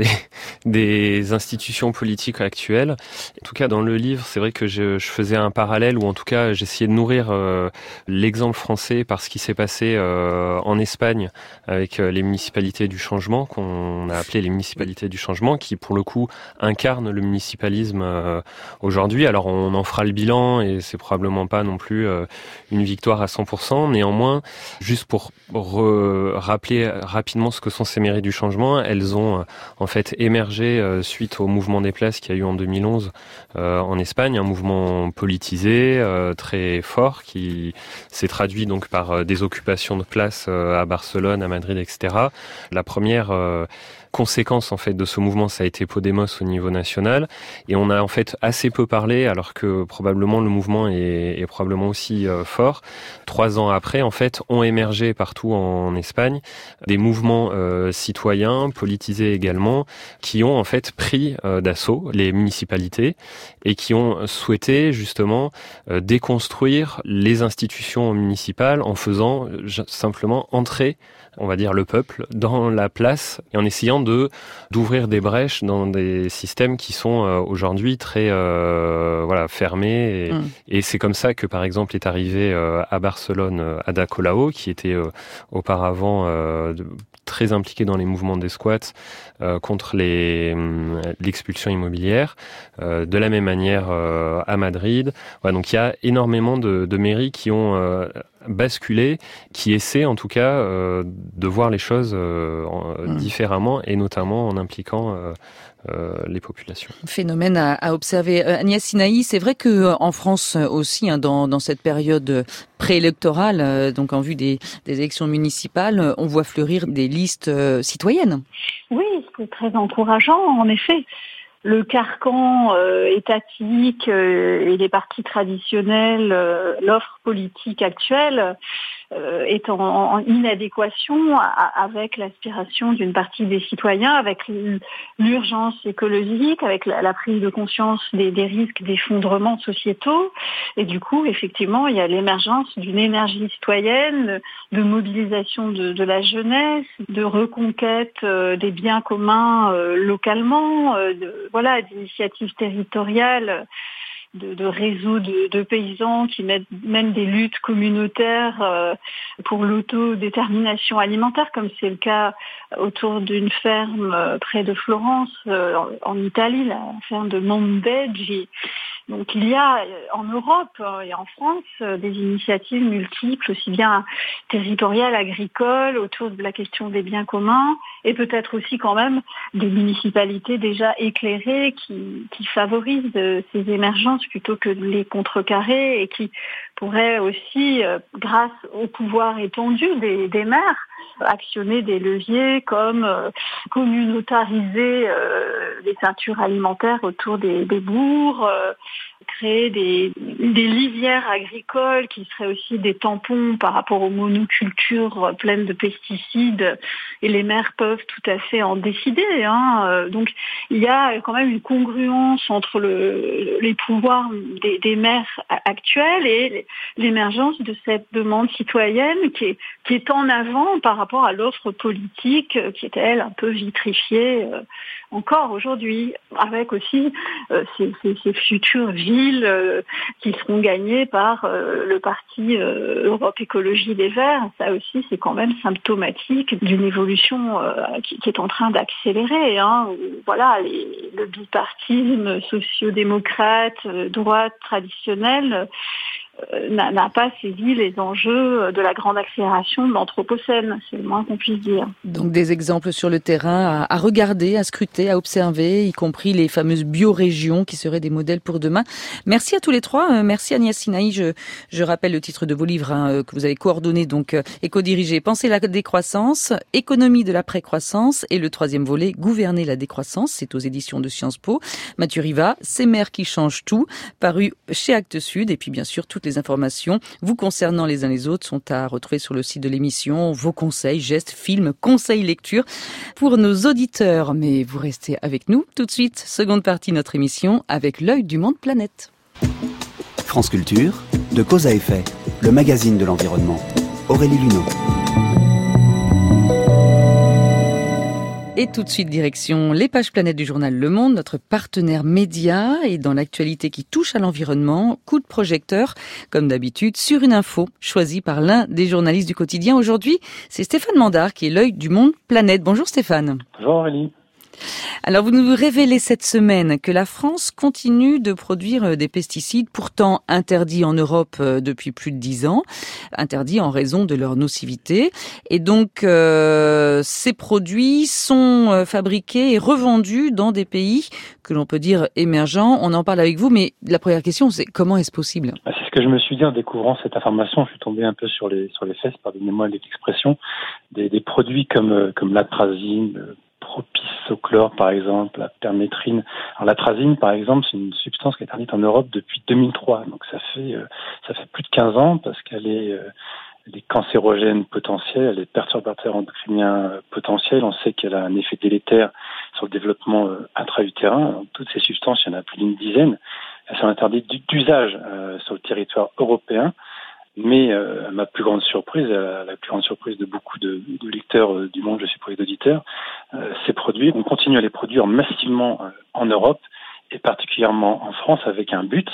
des institutions politiques actuelles. En tout cas, dans le livre, c'est vrai que je faisais un parallèle, ou en tout cas, j'essayais de nourrir l'exemple français par ce qui s'est passé en Espagne avec les municipalités du changement, qu'on a appelé les municipalités du changement, qui pour le coup incarnent le municipalisme aujourd'hui. Alors on en fera le bilan et c'est probablement pas non plus une victoire à 100%. Néanmoins, juste pour rappeler rapidement ce que sont ces mairies du changement, elles ont en fait émergé suite au mouvement des places qu'il y a eu en 2011 en Espagne, un mouvement politisé très fort qui s'est traduit donc par des occupations de places à Barcelone, à Madrid, etc. La première conséquence en fait de ce mouvement, ça a été Podemos au niveau national, et on a en fait assez peu parlé, alors que probablement le mouvement est probablement aussi fort. 3 ans après, en fait, ont émergé partout en Espagne des mouvements citoyens, politisés également, qui ont en fait pris d'assaut les municipalités et qui ont souhaité justement déconstruire les institutions municipales en faisant simplement entrer, on va dire, le peuple dans la place et en essayant d'ouvrir des brèches dans des systèmes qui sont aujourd'hui très fermés et c'est comme ça que par exemple est arrivé à Barcelone Ada Colau, qui était auparavant très impliqués dans les mouvements des squats contre l'expulsion immobilière. De la même manière à Madrid. Ouais, donc il y a énormément de mairies qui ont basculé, qui essaient en tout cas de voir les choses différemment et notamment en impliquant les populations. Phénomène à observer. Agnès Sinaï, c'est vrai que en France aussi, dans cette période préélectorale, donc en vue des élections municipales, on voit fleurir des listes citoyennes. Oui, c'est très encourageant, en effet. Le carcan étatique et les partis traditionnels, l'offre politique actuelle est en inadéquation avec l'aspiration d'une partie des citoyens, avec l'urgence écologique, avec la prise de conscience des risques d'effondrement sociétaux. Et du coup, effectivement, il y a l'émergence d'une énergie citoyenne, de mobilisation de la jeunesse, de reconquête des biens communs localement, d'initiatives territoriales, de réseaux de paysans qui mènent des luttes communautaires pour l'autodétermination alimentaire, comme c'est le cas autour d'une ferme près de Florence, en Italie, la ferme de Mondeggi. Donc il y a en Europe et en France des initiatives multiples, aussi bien territoriales, agricoles, autour de la question des biens communs, et peut-être aussi quand même des municipalités déjà éclairées qui favorisent ces émergences plutôt que de les contrecarrer et qui pourraient aussi, grâce au pouvoir étendu des maires, actionner des leviers comme communautariser les ceintures alimentaires autour des bourgs, créer des lisières agricoles qui seraient aussi des tampons par rapport aux monocultures pleines de pesticides, et les maires peuvent tout à fait en décider. Donc il y a quand même une congruence entre les pouvoirs des maires actuels et l'émergence de cette demande citoyenne qui est en avant par rapport à l'offre politique qui est, elle, un peu vitrifiée encore aujourd'hui, avec aussi ces futures villes qui seront gagnées par le parti Europe Écologie Les Verts. Ça aussi, c'est quand même symptomatique d'une évolution qui est en train d'accélérer. Voilà, le bipartisme socio-démocrate, droite traditionnelle, n'a pas saisi les enjeux de la grande accélération de l'Anthropocène, c'est le moins qu'on puisse dire. Donc des exemples sur le terrain à regarder, à scruter, à observer, y compris les fameuses biorégions qui seraient des modèles pour demain. Merci à tous les trois. Merci Agnès Sinaï. Je rappelle le titre de vos livres que vous avez coordonnés donc et co-dirigés. Penser la décroissance, économie de la précroissance et le troisième volet, gouverner la décroissance. C'est aux éditions de Sciences Po. Mathieu Riva, Ces mères qui changent tout, paru chez Actes Sud. Et puis bien sûr, toutes les informations vous concernant les uns les autres sont à retrouver sur le site de l'émission. Vos conseils, gestes, films, conseils, lectures pour nos auditeurs. Mais vous restez avec nous. Tout de suite, seconde partie de notre émission avec l'œil du monde planète. France Culture, de Cause à Effet, le magazine de l'environnement. Aurélie Luneau. Et tout de suite, direction les pages planètes du journal Le Monde, notre partenaire média, et dans l'actualité qui touche à l'environnement, coup de projecteur, comme d'habitude, sur une info choisie par l'un des journalistes du quotidien. Aujourd'hui, c'est Stéphane Mandard qui est l'œil du monde planète. Bonjour Stéphane. Bonjour Aurélie. Alors vous nous révélez cette semaine que la France continue de produire des pesticides pourtant interdits en Europe depuis plus de 10 ans, interdits en raison de leur nocivité. Et donc ces produits sont fabriqués et revendus dans des pays que l'on peut dire émergents. On en parle avec vous, mais la première question c'est comment est-ce possible ? C'est ce que je me suis dit en découvrant cette information. Je suis tombé un peu sur les fesses, pardonnez-moi l'expression, des produits comme l'atrazine, propylsochlore, par exemple, la permétrine. Alors, l'atrazine, par exemple, c'est une substance qui est interdite en Europe depuis 2003. Donc, ça fait plus de 15 ans parce qu'elle est cancérogène potentielle, elle est perturbateur endocrinien potentiel. On sait qu'elle a un effet délétère sur le développement intra-utérin. Donc, toutes ces substances, il y en a plus d'une dizaine. Elles sont interdites d'usage sur le territoire européen. Mais à ma plus grande surprise, à la plus grande surprise de beaucoup de lecteurs du monde, je suppose, d'auditeurs, ces produits, on continue à les produire massivement en Europe et particulièrement en France avec un but,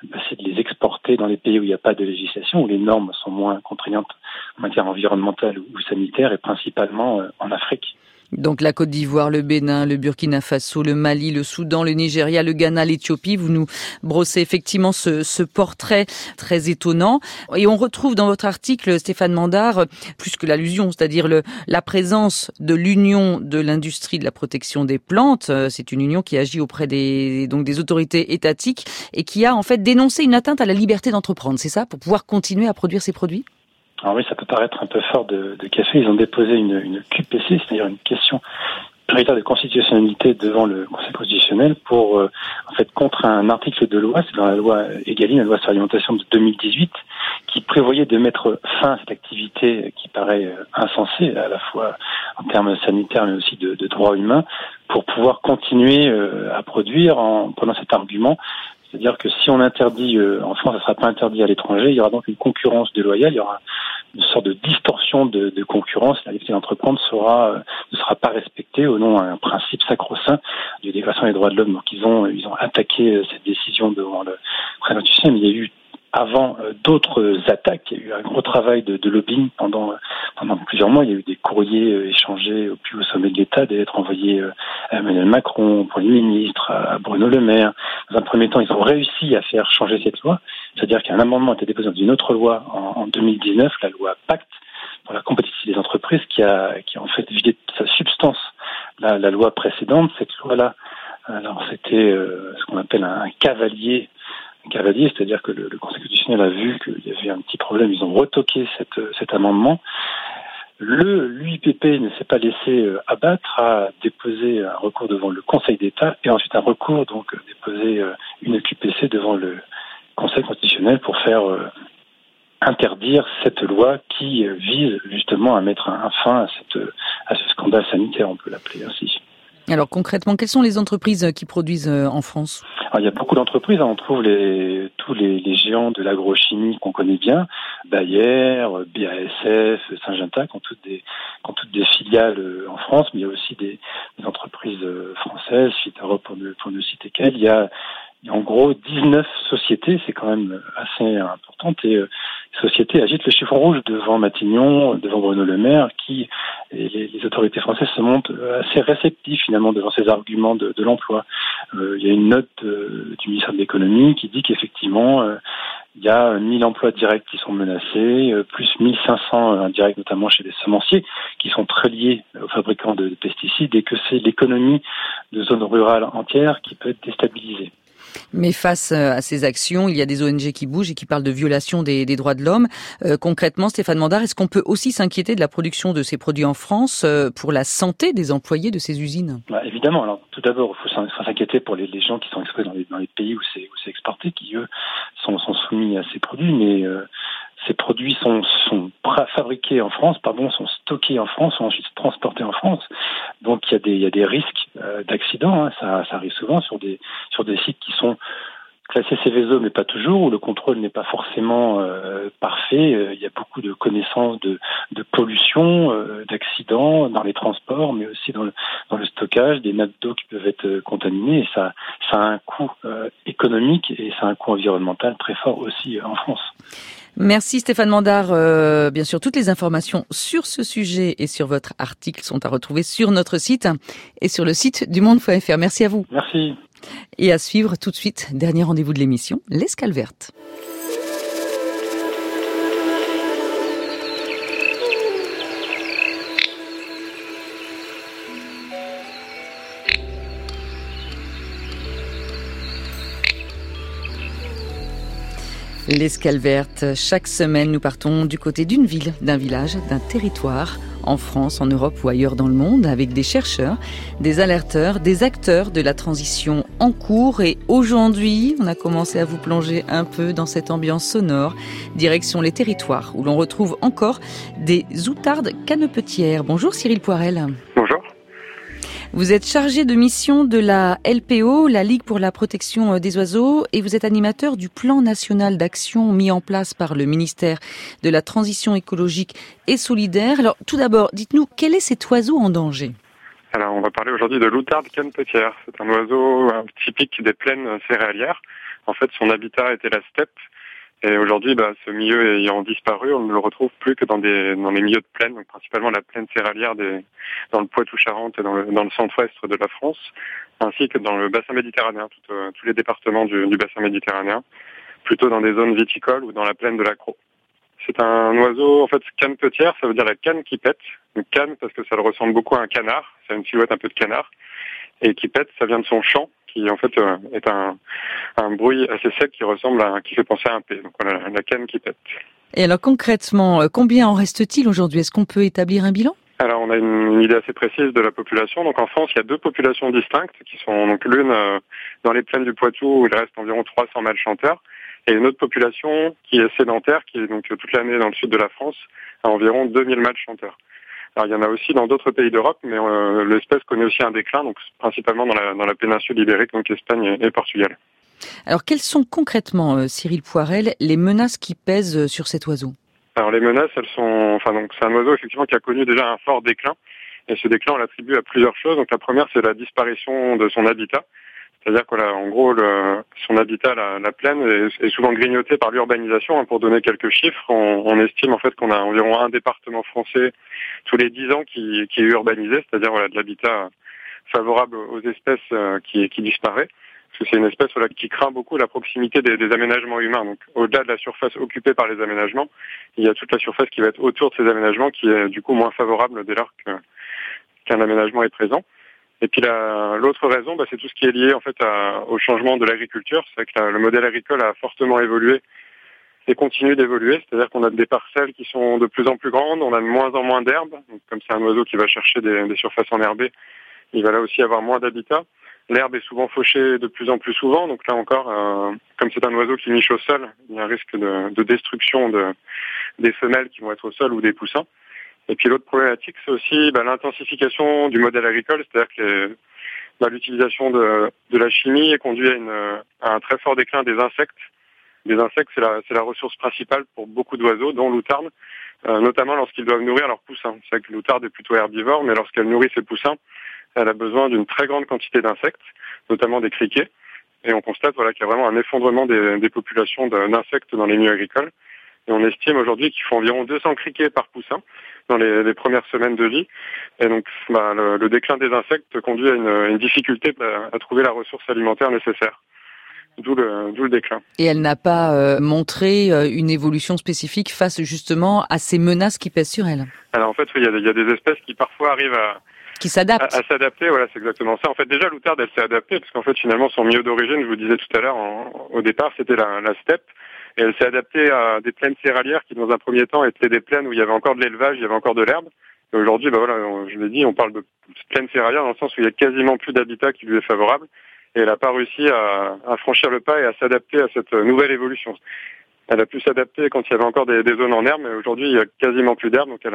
c'est de les exporter dans les pays où il n'y a pas de législation, où les normes sont moins contraignantes en matière environnementale ou sanitaire, et principalement en Afrique. Donc la Côte d'Ivoire, le Bénin, le Burkina Faso, le Mali, le Soudan, le Nigeria, le Ghana, l'Éthiopie. Vous nous brossez effectivement ce portrait très étonnant. Et on retrouve dans votre article, Stéphane Mandar, plus que l'allusion, c'est-à-dire la présence de l'Union de l'industrie de la protection des plantes. C'est une union qui agit auprès des autorités étatiques et qui a en fait dénoncé une atteinte à la liberté d'entreprendre. C'est ça, pour pouvoir continuer à produire ces produits ? Alors oui, ça peut paraître un peu fort de café. Ils ont déposé une QPC, c'est-à-dire une question prioritaire de constitutionnalité devant le Conseil constitutionnel pour, en fait, contre un article de loi, c'est dans la loi Egalim, la loi sur l'alimentation de 2018, qui prévoyait de mettre fin à cette activité qui paraît insensée, à la fois en termes sanitaires mais aussi de droits humains, pour pouvoir continuer à produire en prenant cet argument. C'est-à-dire que si on interdit en France, ça ne sera pas interdit à l'étranger. Il y aura donc une concurrence déloyale. Il y aura une sorte de distorsion de concurrence. La liberté d'entreprendre ne sera pas respectée au nom d'un principe sacro-saint de déclaration des droits de l'homme. Donc ils ont attaqué cette décision devant le Conseil constitutionnel. Il y a eu avant d'autres attaques. Il y a eu un gros travail de lobbying pendant plusieurs mois. Il y a eu des courriers échangés au plus haut sommet de l'État, des lettres envoyées à Emmanuel Macron, au Premier ministre, à Bruno Le Maire. Dans un premier temps, ils ont réussi à faire changer cette loi. C'est-à-dire qu'un amendement a été déposé dans une autre loi en 2019, la loi Pacte, pour la compétitivité des entreprises, qui a en fait vidé de sa substance la loi précédente. Cette loi-là, alors c'était ce qu'on appelle un cavalier, c'est-à-dire que le Conseil constitutionnel a vu qu'il y avait un petit problème, ils ont retoqué cet amendement. L'UIPP ne s'est pas laissé abattre, a déposé un recours devant le Conseil d'État et ensuite un recours, donc déposé une QPC devant le Conseil constitutionnel pour faire interdire cette loi qui vise justement à mettre un fin à ce scandale sanitaire, on peut l'appeler ainsi. Alors concrètement, quelles sont les entreprises qui produisent en France ? Alors, il y a beaucoup d'entreprises, on trouve tous les géants de l'agrochimie qu'on connaît bien, Bayer, BASF, Syngenta, qui ont toutes des filiales en France, mais il y a aussi des entreprises françaises, Fiterop pour ne citer qu'elles. Il y a en gros 19 sociétés, c'est quand même assez important, et les sociétés agitent le chiffon rouge devant Matignon, devant Bruno Le Maire, et les autorités françaises se montrent assez réceptives finalement devant ces arguments de l'emploi. Il y a une note du ministère de l'économie qui dit qu'effectivement il y a 1000 emplois directs qui sont menacés, plus 1500 indirects, notamment chez les semenciers, qui sont très liés aux fabricants de pesticides, et que c'est l'économie de zones rurales entières qui peut être déstabilisée. Mais face à ces actions, il y a des ONG qui bougent et qui parlent de violation des droits de l'homme. Concrètement, Stéphane Mandar, est-ce qu'on peut aussi s'inquiéter de la production de ces produits en France pour la santé des employés de ces usines ? Évidemment. Alors, tout d'abord, il faut s'inquiéter pour les gens qui sont exportés dans les pays où c'est exporté, qui eux sont soumis à ces produits, mais ces produits sont fabriqués en France, sont stockés en France, sont ensuite transportés en France. Donc il y a des risques d'accidents. Ça arrive souvent sur des sites qui sont classés Céveso, mais pas toujours, où le contrôle n'est pas forcément parfait. Il y a beaucoup de connaissances de pollution, d'accidents dans les transports, mais aussi dans le stockage, des nappes d'eau qui peuvent être contaminées. Et ça a un coût économique et ça a un coût environnemental très fort aussi en France. Merci Stéphane Mandar. Bien sûr, toutes les informations sur ce sujet et sur votre article sont à retrouver sur notre site et sur le site du Monde.fr. Merci à vous. Merci. Et à suivre tout de suite, dernier rendez-vous de l'émission, l'Escale verte. L'Escale verte, chaque semaine nous partons du côté d'une ville, d'un village, d'un territoire, en France, en Europe ou ailleurs dans le monde, avec des chercheurs, des alerteurs, des acteurs de la transition en cours. Et aujourd'hui, on a commencé à vous plonger un peu dans cette ambiance sonore, direction les territoires, où l'on retrouve encore des outardes canepetières. Bonjour Cyril Poirel. Bonjour. Vous êtes chargé de mission de la LPO, la Ligue pour la protection des oiseaux, et vous êtes animateur du plan national d'action mis en place par le ministère de la Transition écologique et solidaire. Alors, tout d'abord, dites-nous, quel est cet oiseau en danger ? Alors, on va parler aujourd'hui de l'outarde canepetière. C'est un oiseau typique des plaines céréalières. En fait, son habitat était la steppe. Et aujourd'hui, ce milieu ayant disparu, on ne le retrouve plus que dans les milieux de plaine, donc principalement la plaine céréalière dans le Poitou-Charentes et dans le centre-ouest de la France, ainsi que dans le bassin méditerranéen, tous les départements du bassin méditerranéen, plutôt dans des zones viticoles ou dans la plaine de l'Accro. C'est un oiseau, en fait, canepetière, ça veut dire la canne qui pète. Une canne parce que ça le ressemble beaucoup à un canard, c'est une silhouette un peu de canard. Et qui pète, ça vient de son chant, qui en fait est un bruit assez sec qui fait penser à un P. Donc voilà, la canne qui pète. Et alors concrètement, combien en reste-t-il aujourd'hui? Est-ce qu'on peut établir un bilan? Alors on a une idée assez précise de la population. Donc en France, il y a 2 populations distinctes qui sont donc l'une dans les plaines du Poitou où il reste environ 300 mâles chanteurs, et une autre population qui est sédentaire, qui est donc toute l'année dans le sud de la France, à environ 2000 mâles chanteurs. Alors il y en a aussi dans d'autres pays d'Europe, mais l'espèce connaît aussi un déclin, donc principalement dans la péninsule ibérique, donc Espagne et Portugal. Alors quelles sont concrètement, Cyril Poirel, les menaces qui pèsent sur cet oiseau? Alors les menaces, c'est un oiseau effectivement qui a connu déjà un fort déclin, et ce déclin on l'attribue à plusieurs choses. Donc la première, c'est la disparition de son habitat. C'est-à-dire qu'en gros, son habitat, la plaine, est souvent grignoté par l'urbanisation. Pour donner quelques chiffres, on estime en fait qu'on a environ un département français tous les 10 ans qui est urbanisé, c'est-à-dire de l'habitat favorable aux espèces qui disparaît. Parce que c'est une espèce qui craint beaucoup la proximité des aménagements humains. Donc au-delà de la surface occupée par les aménagements, il y a toute la surface qui va être autour de ces aménagements qui est du coup moins favorable dès lors qu'un aménagement est présent. Et puis l'autre raison, c'est tout ce qui est lié en fait au changement de l'agriculture. C'est vrai que le modèle agricole a fortement évolué et continue d'évoluer. C'est-à-dire qu'on a des parcelles qui sont de plus en plus grandes, on a de moins en moins d'herbes. Donc, comme c'est un oiseau qui va chercher des surfaces enherbées, il va là aussi avoir moins d'habitat. L'herbe est souvent fauchée de plus en plus souvent. Donc là encore, comme c'est un oiseau qui niche au sol, il y a un risque de destruction des femelles qui vont être au sol ou des poussins. Et puis l'autre problématique, c'est aussi l'intensification du modèle agricole, c'est-à-dire que l'utilisation de la chimie conduit à un très fort déclin des insectes. Les insectes, c'est la ressource principale pour beaucoup d'oiseaux, dont l'outarde, notamment lorsqu'ils doivent nourrir leurs poussins. C'est vrai que l'outarde est plutôt herbivore, mais lorsqu'elle nourrit ses poussins, elle a besoin d'une très grande quantité d'insectes, notamment des criquets. Et on constate qu'il y a vraiment un effondrement des populations d'insectes dans les milieux agricoles. Et on estime aujourd'hui qu'il faut environ 200 criquets par poussin dans les premières semaines de vie. Et donc le déclin des insectes conduit à une difficulté à trouver la ressource alimentaire nécessaire. D'où le déclin. Et elle n'a pas montré une évolution spécifique face justement à ces menaces qui pèsent sur elle? Alors en fait, il y a des espèces qui parfois arrivent qui s'adaptent. À s'adapter, voilà, c'est exactement ça. En fait, déjà, l'outarde, elle s'est adaptée, parce qu'en fait, finalement, son milieu d'origine, je vous disais tout à l'heure, au départ, c'était la steppe. Et elle s'est adaptée à des plaines céréalières qui, dans un premier temps, étaient des plaines où il y avait encore de l'élevage, il y avait encore de l'herbe. Et aujourd'hui, je l'ai dit, on parle de plaines céréalières dans le sens où il y a quasiment plus d'habitat qui lui est favorable. Et elle n'a pas réussi à franchir le pas et à s'adapter à cette nouvelle évolution. Elle a pu s'adapter quand il y avait encore des zones en herbe, mais aujourd'hui, il y a quasiment plus d'herbe, donc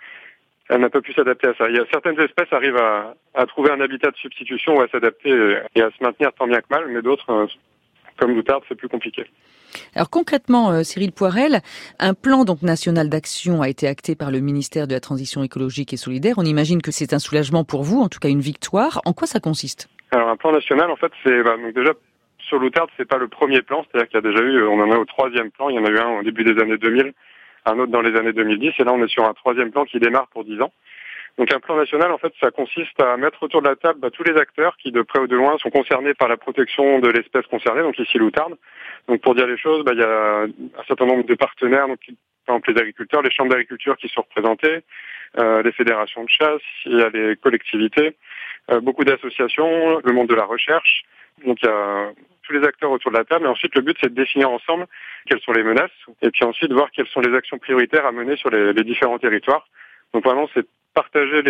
elle n'a pas pu s'adapter à ça. Il y a certaines espèces arrivent à trouver un habitat de substitution ou à s'adapter et à se maintenir tant bien que mal, mais d'autres, comme l'outarde, c'est plus compliqué. Alors concrètement, Cyril Poirel, un plan national d'action a été acté par le ministère de la Transition écologique et solidaire. On imagine que c'est un soulagement pour vous, en tout cas une victoire. En quoi ça consiste? Alors un plan national, en fait, c'est donc déjà sur l'outarde, c'est pas le premier plan, c'est-à-dire qu'il y a déjà eu, on en est au 3e plan. Il y en a eu un au début des années 2000, un autre dans les années 2010, et là on est sur un 3e plan qui démarre pour 10 ans. Donc un plan national, en fait, ça consiste à mettre autour de la table tous les acteurs qui, de près ou de loin, sont concernés par la protection de l'espèce concernée, donc ici l'outarde. Donc pour dire les choses, il y a un certain nombre de partenaires, donc par exemple les agriculteurs, les chambres d'agriculture qui sont représentées, les fédérations de chasse, il y a les collectivités, beaucoup d'associations, le monde de la recherche. Donc il y a tous les acteurs autour de la table. Et ensuite, le but, c'est de définir ensemble quelles sont les menaces, et puis ensuite voir quelles sont les actions prioritaires à mener sur les différents territoires. Donc vraiment, c'est partager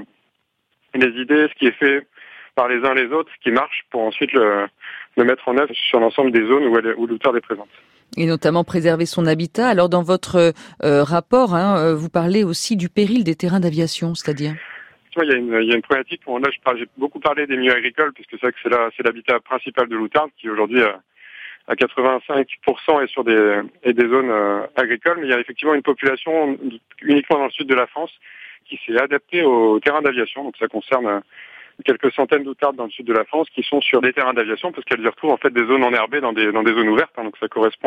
les idées, ce qui est fait par les uns les autres, ce qui marche, pour ensuite le mettre en œuvre sur l'ensemble des zones où l'outarde est présente. Et notamment préserver son habitat. Alors dans votre rapport, vous parlez aussi du péril des terrains d'aviation, c'est-à-dire? Il y a une problématique. Là, j'ai beaucoup parlé des milieux agricoles, puisque c'est vrai que c'est l'habitat principal de l'outarde, qui aujourd'hui à 85% est sur des zones agricoles. Mais il y a effectivement une population uniquement dans le sud de la France qui s'est adapté au terrain d'aviation. Donc ça concerne quelques centaines d'outardes dans le sud de la France qui sont sur des terrains d'aviation parce qu'elles y retrouvent en fait des zones enherbées dans des zones ouvertes, hein, donc ça correspond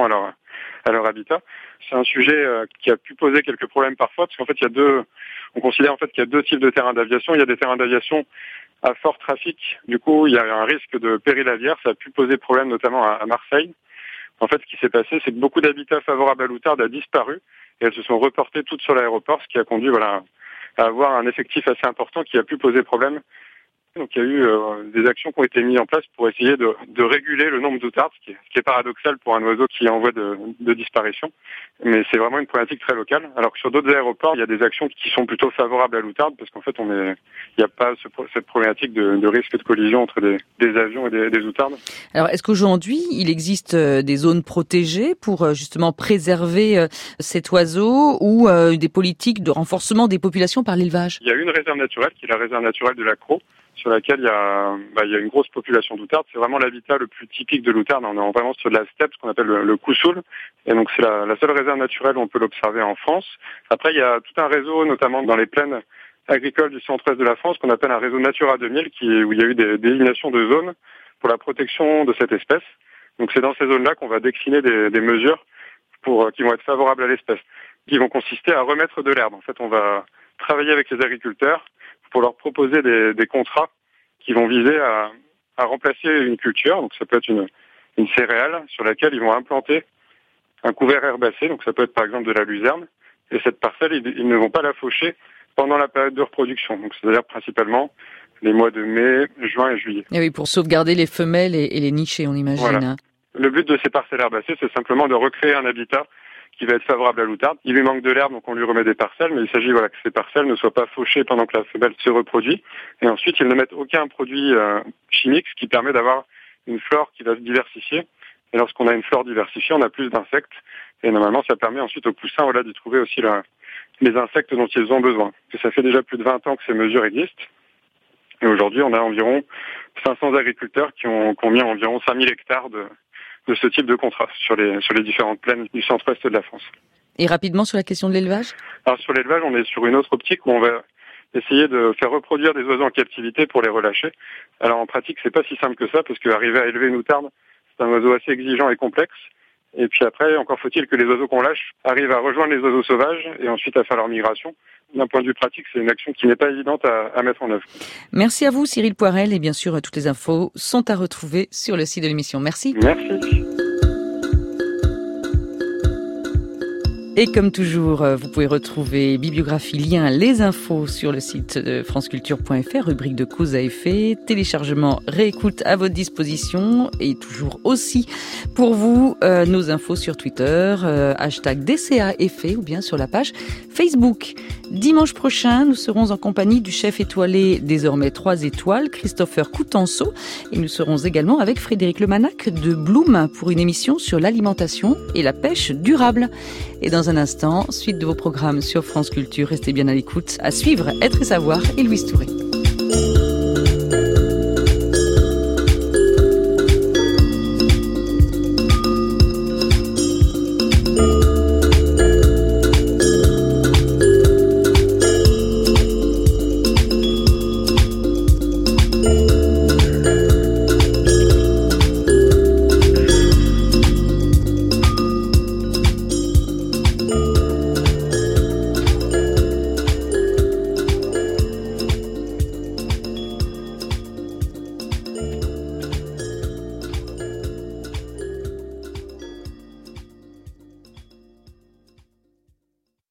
à leur habitat. C'est un sujet qui a pu poser quelques problèmes parfois parce qu'en fait on considère en fait qu'il y a deux types de terrains d'aviation. Il y a des terrains d'aviation à fort trafic, du coup il y a un risque de péril aviaire, ça a pu poser problème notamment à Marseille. En fait, ce qui s'est passé, c'est que beaucoup d'habitats favorables à l'outarde a disparu et elles se sont reportées toutes sur l'aéroport, ce qui a conduit à avoir un effectif assez important qui a pu poser problème. Donc il y a eu des actions qui ont été mises en place pour essayer de réguler le nombre d'outardes, ce qui est paradoxal pour un oiseau qui est en voie de disparition. Mais c'est vraiment une problématique très locale. Alors que sur d'autres aéroports, il y a des actions qui sont plutôt favorables à l'outarde parce qu'en fait, il n'y a pas cette problématique de risque de collision entre des avions et des outardes. Alors est-ce qu'aujourd'hui, il existe des zones protégées pour justement préserver cet oiseau ou des politiques de renforcement des populations par l'élevage? Il y a une réserve naturelle qui est la réserve naturelle de la Crau, sur laquelle il y a une grosse population d'outardes. C'est vraiment l'habitat le plus typique de l'outarde. On est vraiment sur de la steppe, ce qu'on appelle le Coussoul. Et donc c'est la seule réserve naturelle où on peut l'observer en France. Après, il y a tout un réseau, notamment dans les plaines agricoles du centre-est de la France, qu'on appelle un réseau Natura 2000, où il y a eu des désignations de zones pour la protection de cette espèce. Donc c'est dans ces zones-là qu'on va décliner des mesures qui vont être favorables à l'espèce, qui vont consister à remettre de l'herbe. En fait, on va travailler avec les agriculteurs pour leur proposer des contrats qui vont viser à remplacer une culture. Donc ça peut être une céréale sur laquelle ils vont implanter un couvert herbacé. Donc ça peut être par exemple de la luzerne. Et cette parcelle, ils ne vont pas la faucher pendant la période de reproduction. Donc c'est-à-dire principalement les mois de mai, juin et juillet. Et oui, pour sauvegarder les femelles et les nicher, on imagine. Voilà. Le but de ces parcelles herbacées, c'est simplement de recréer un habitat qui va être favorable à l'outarde. Il lui manque de l'herbe, donc on lui remet des parcelles, mais il s'agit que ces parcelles ne soient pas fauchées pendant que la femelle se reproduit. Et ensuite, ils ne mettent aucun produit chimique, ce qui permet d'avoir une flore qui va se diversifier. Et lorsqu'on a une flore diversifiée, on a plus d'insectes. Et normalement, ça permet ensuite aux poussins d'y trouver aussi les insectes dont ils ont besoin. Et ça fait déjà plus de 20 ans que ces mesures existent. Et aujourd'hui, on a environ 500 agriculteurs qui ont mis environ 5000 hectares de ce type de contrat sur les différentes plaines du centre-est de la France. Et rapidement sur la question de l'élevage? Alors sur l'élevage, on est sur une autre optique où on va essayer de faire reproduire des oiseaux en captivité pour les relâcher. Alors en pratique, c'est pas si simple que ça parce qu'arriver à élever une outarde, c'est un oiseau assez exigeant et complexe. Et puis après, encore faut-il que les oiseaux qu'on lâche arrivent à rejoindre les oiseaux sauvages et ensuite à faire leur migration. D'un point de vue pratique, c'est une action qui n'est pas évidente à mettre en œuvre. Merci à vous Cyril Poirel et bien sûr toutes les infos sont à retrouver sur le site de l'émission. Merci. Merci. Et comme toujours, vous pouvez retrouver bibliographie, liens, les infos sur le site de franceculture.fr, rubrique de cause à effet, téléchargement, réécoute à votre disposition et toujours aussi pour vous nos infos sur Twitter, hashtag DCA Effet ou bien sur la page Facebook. Dimanche prochain, nous serons en compagnie du chef étoilé, désormais 3 étoiles, Christopher Coutenceau, et nous serons également avec Frédéric Lemanac de Bloom pour une émission sur l'alimentation et la pêche durable. Et dans un instant, suite de vos programmes sur France Culture, restez bien à l'écoute. À suivre, Être et Savoir et Louise Touré.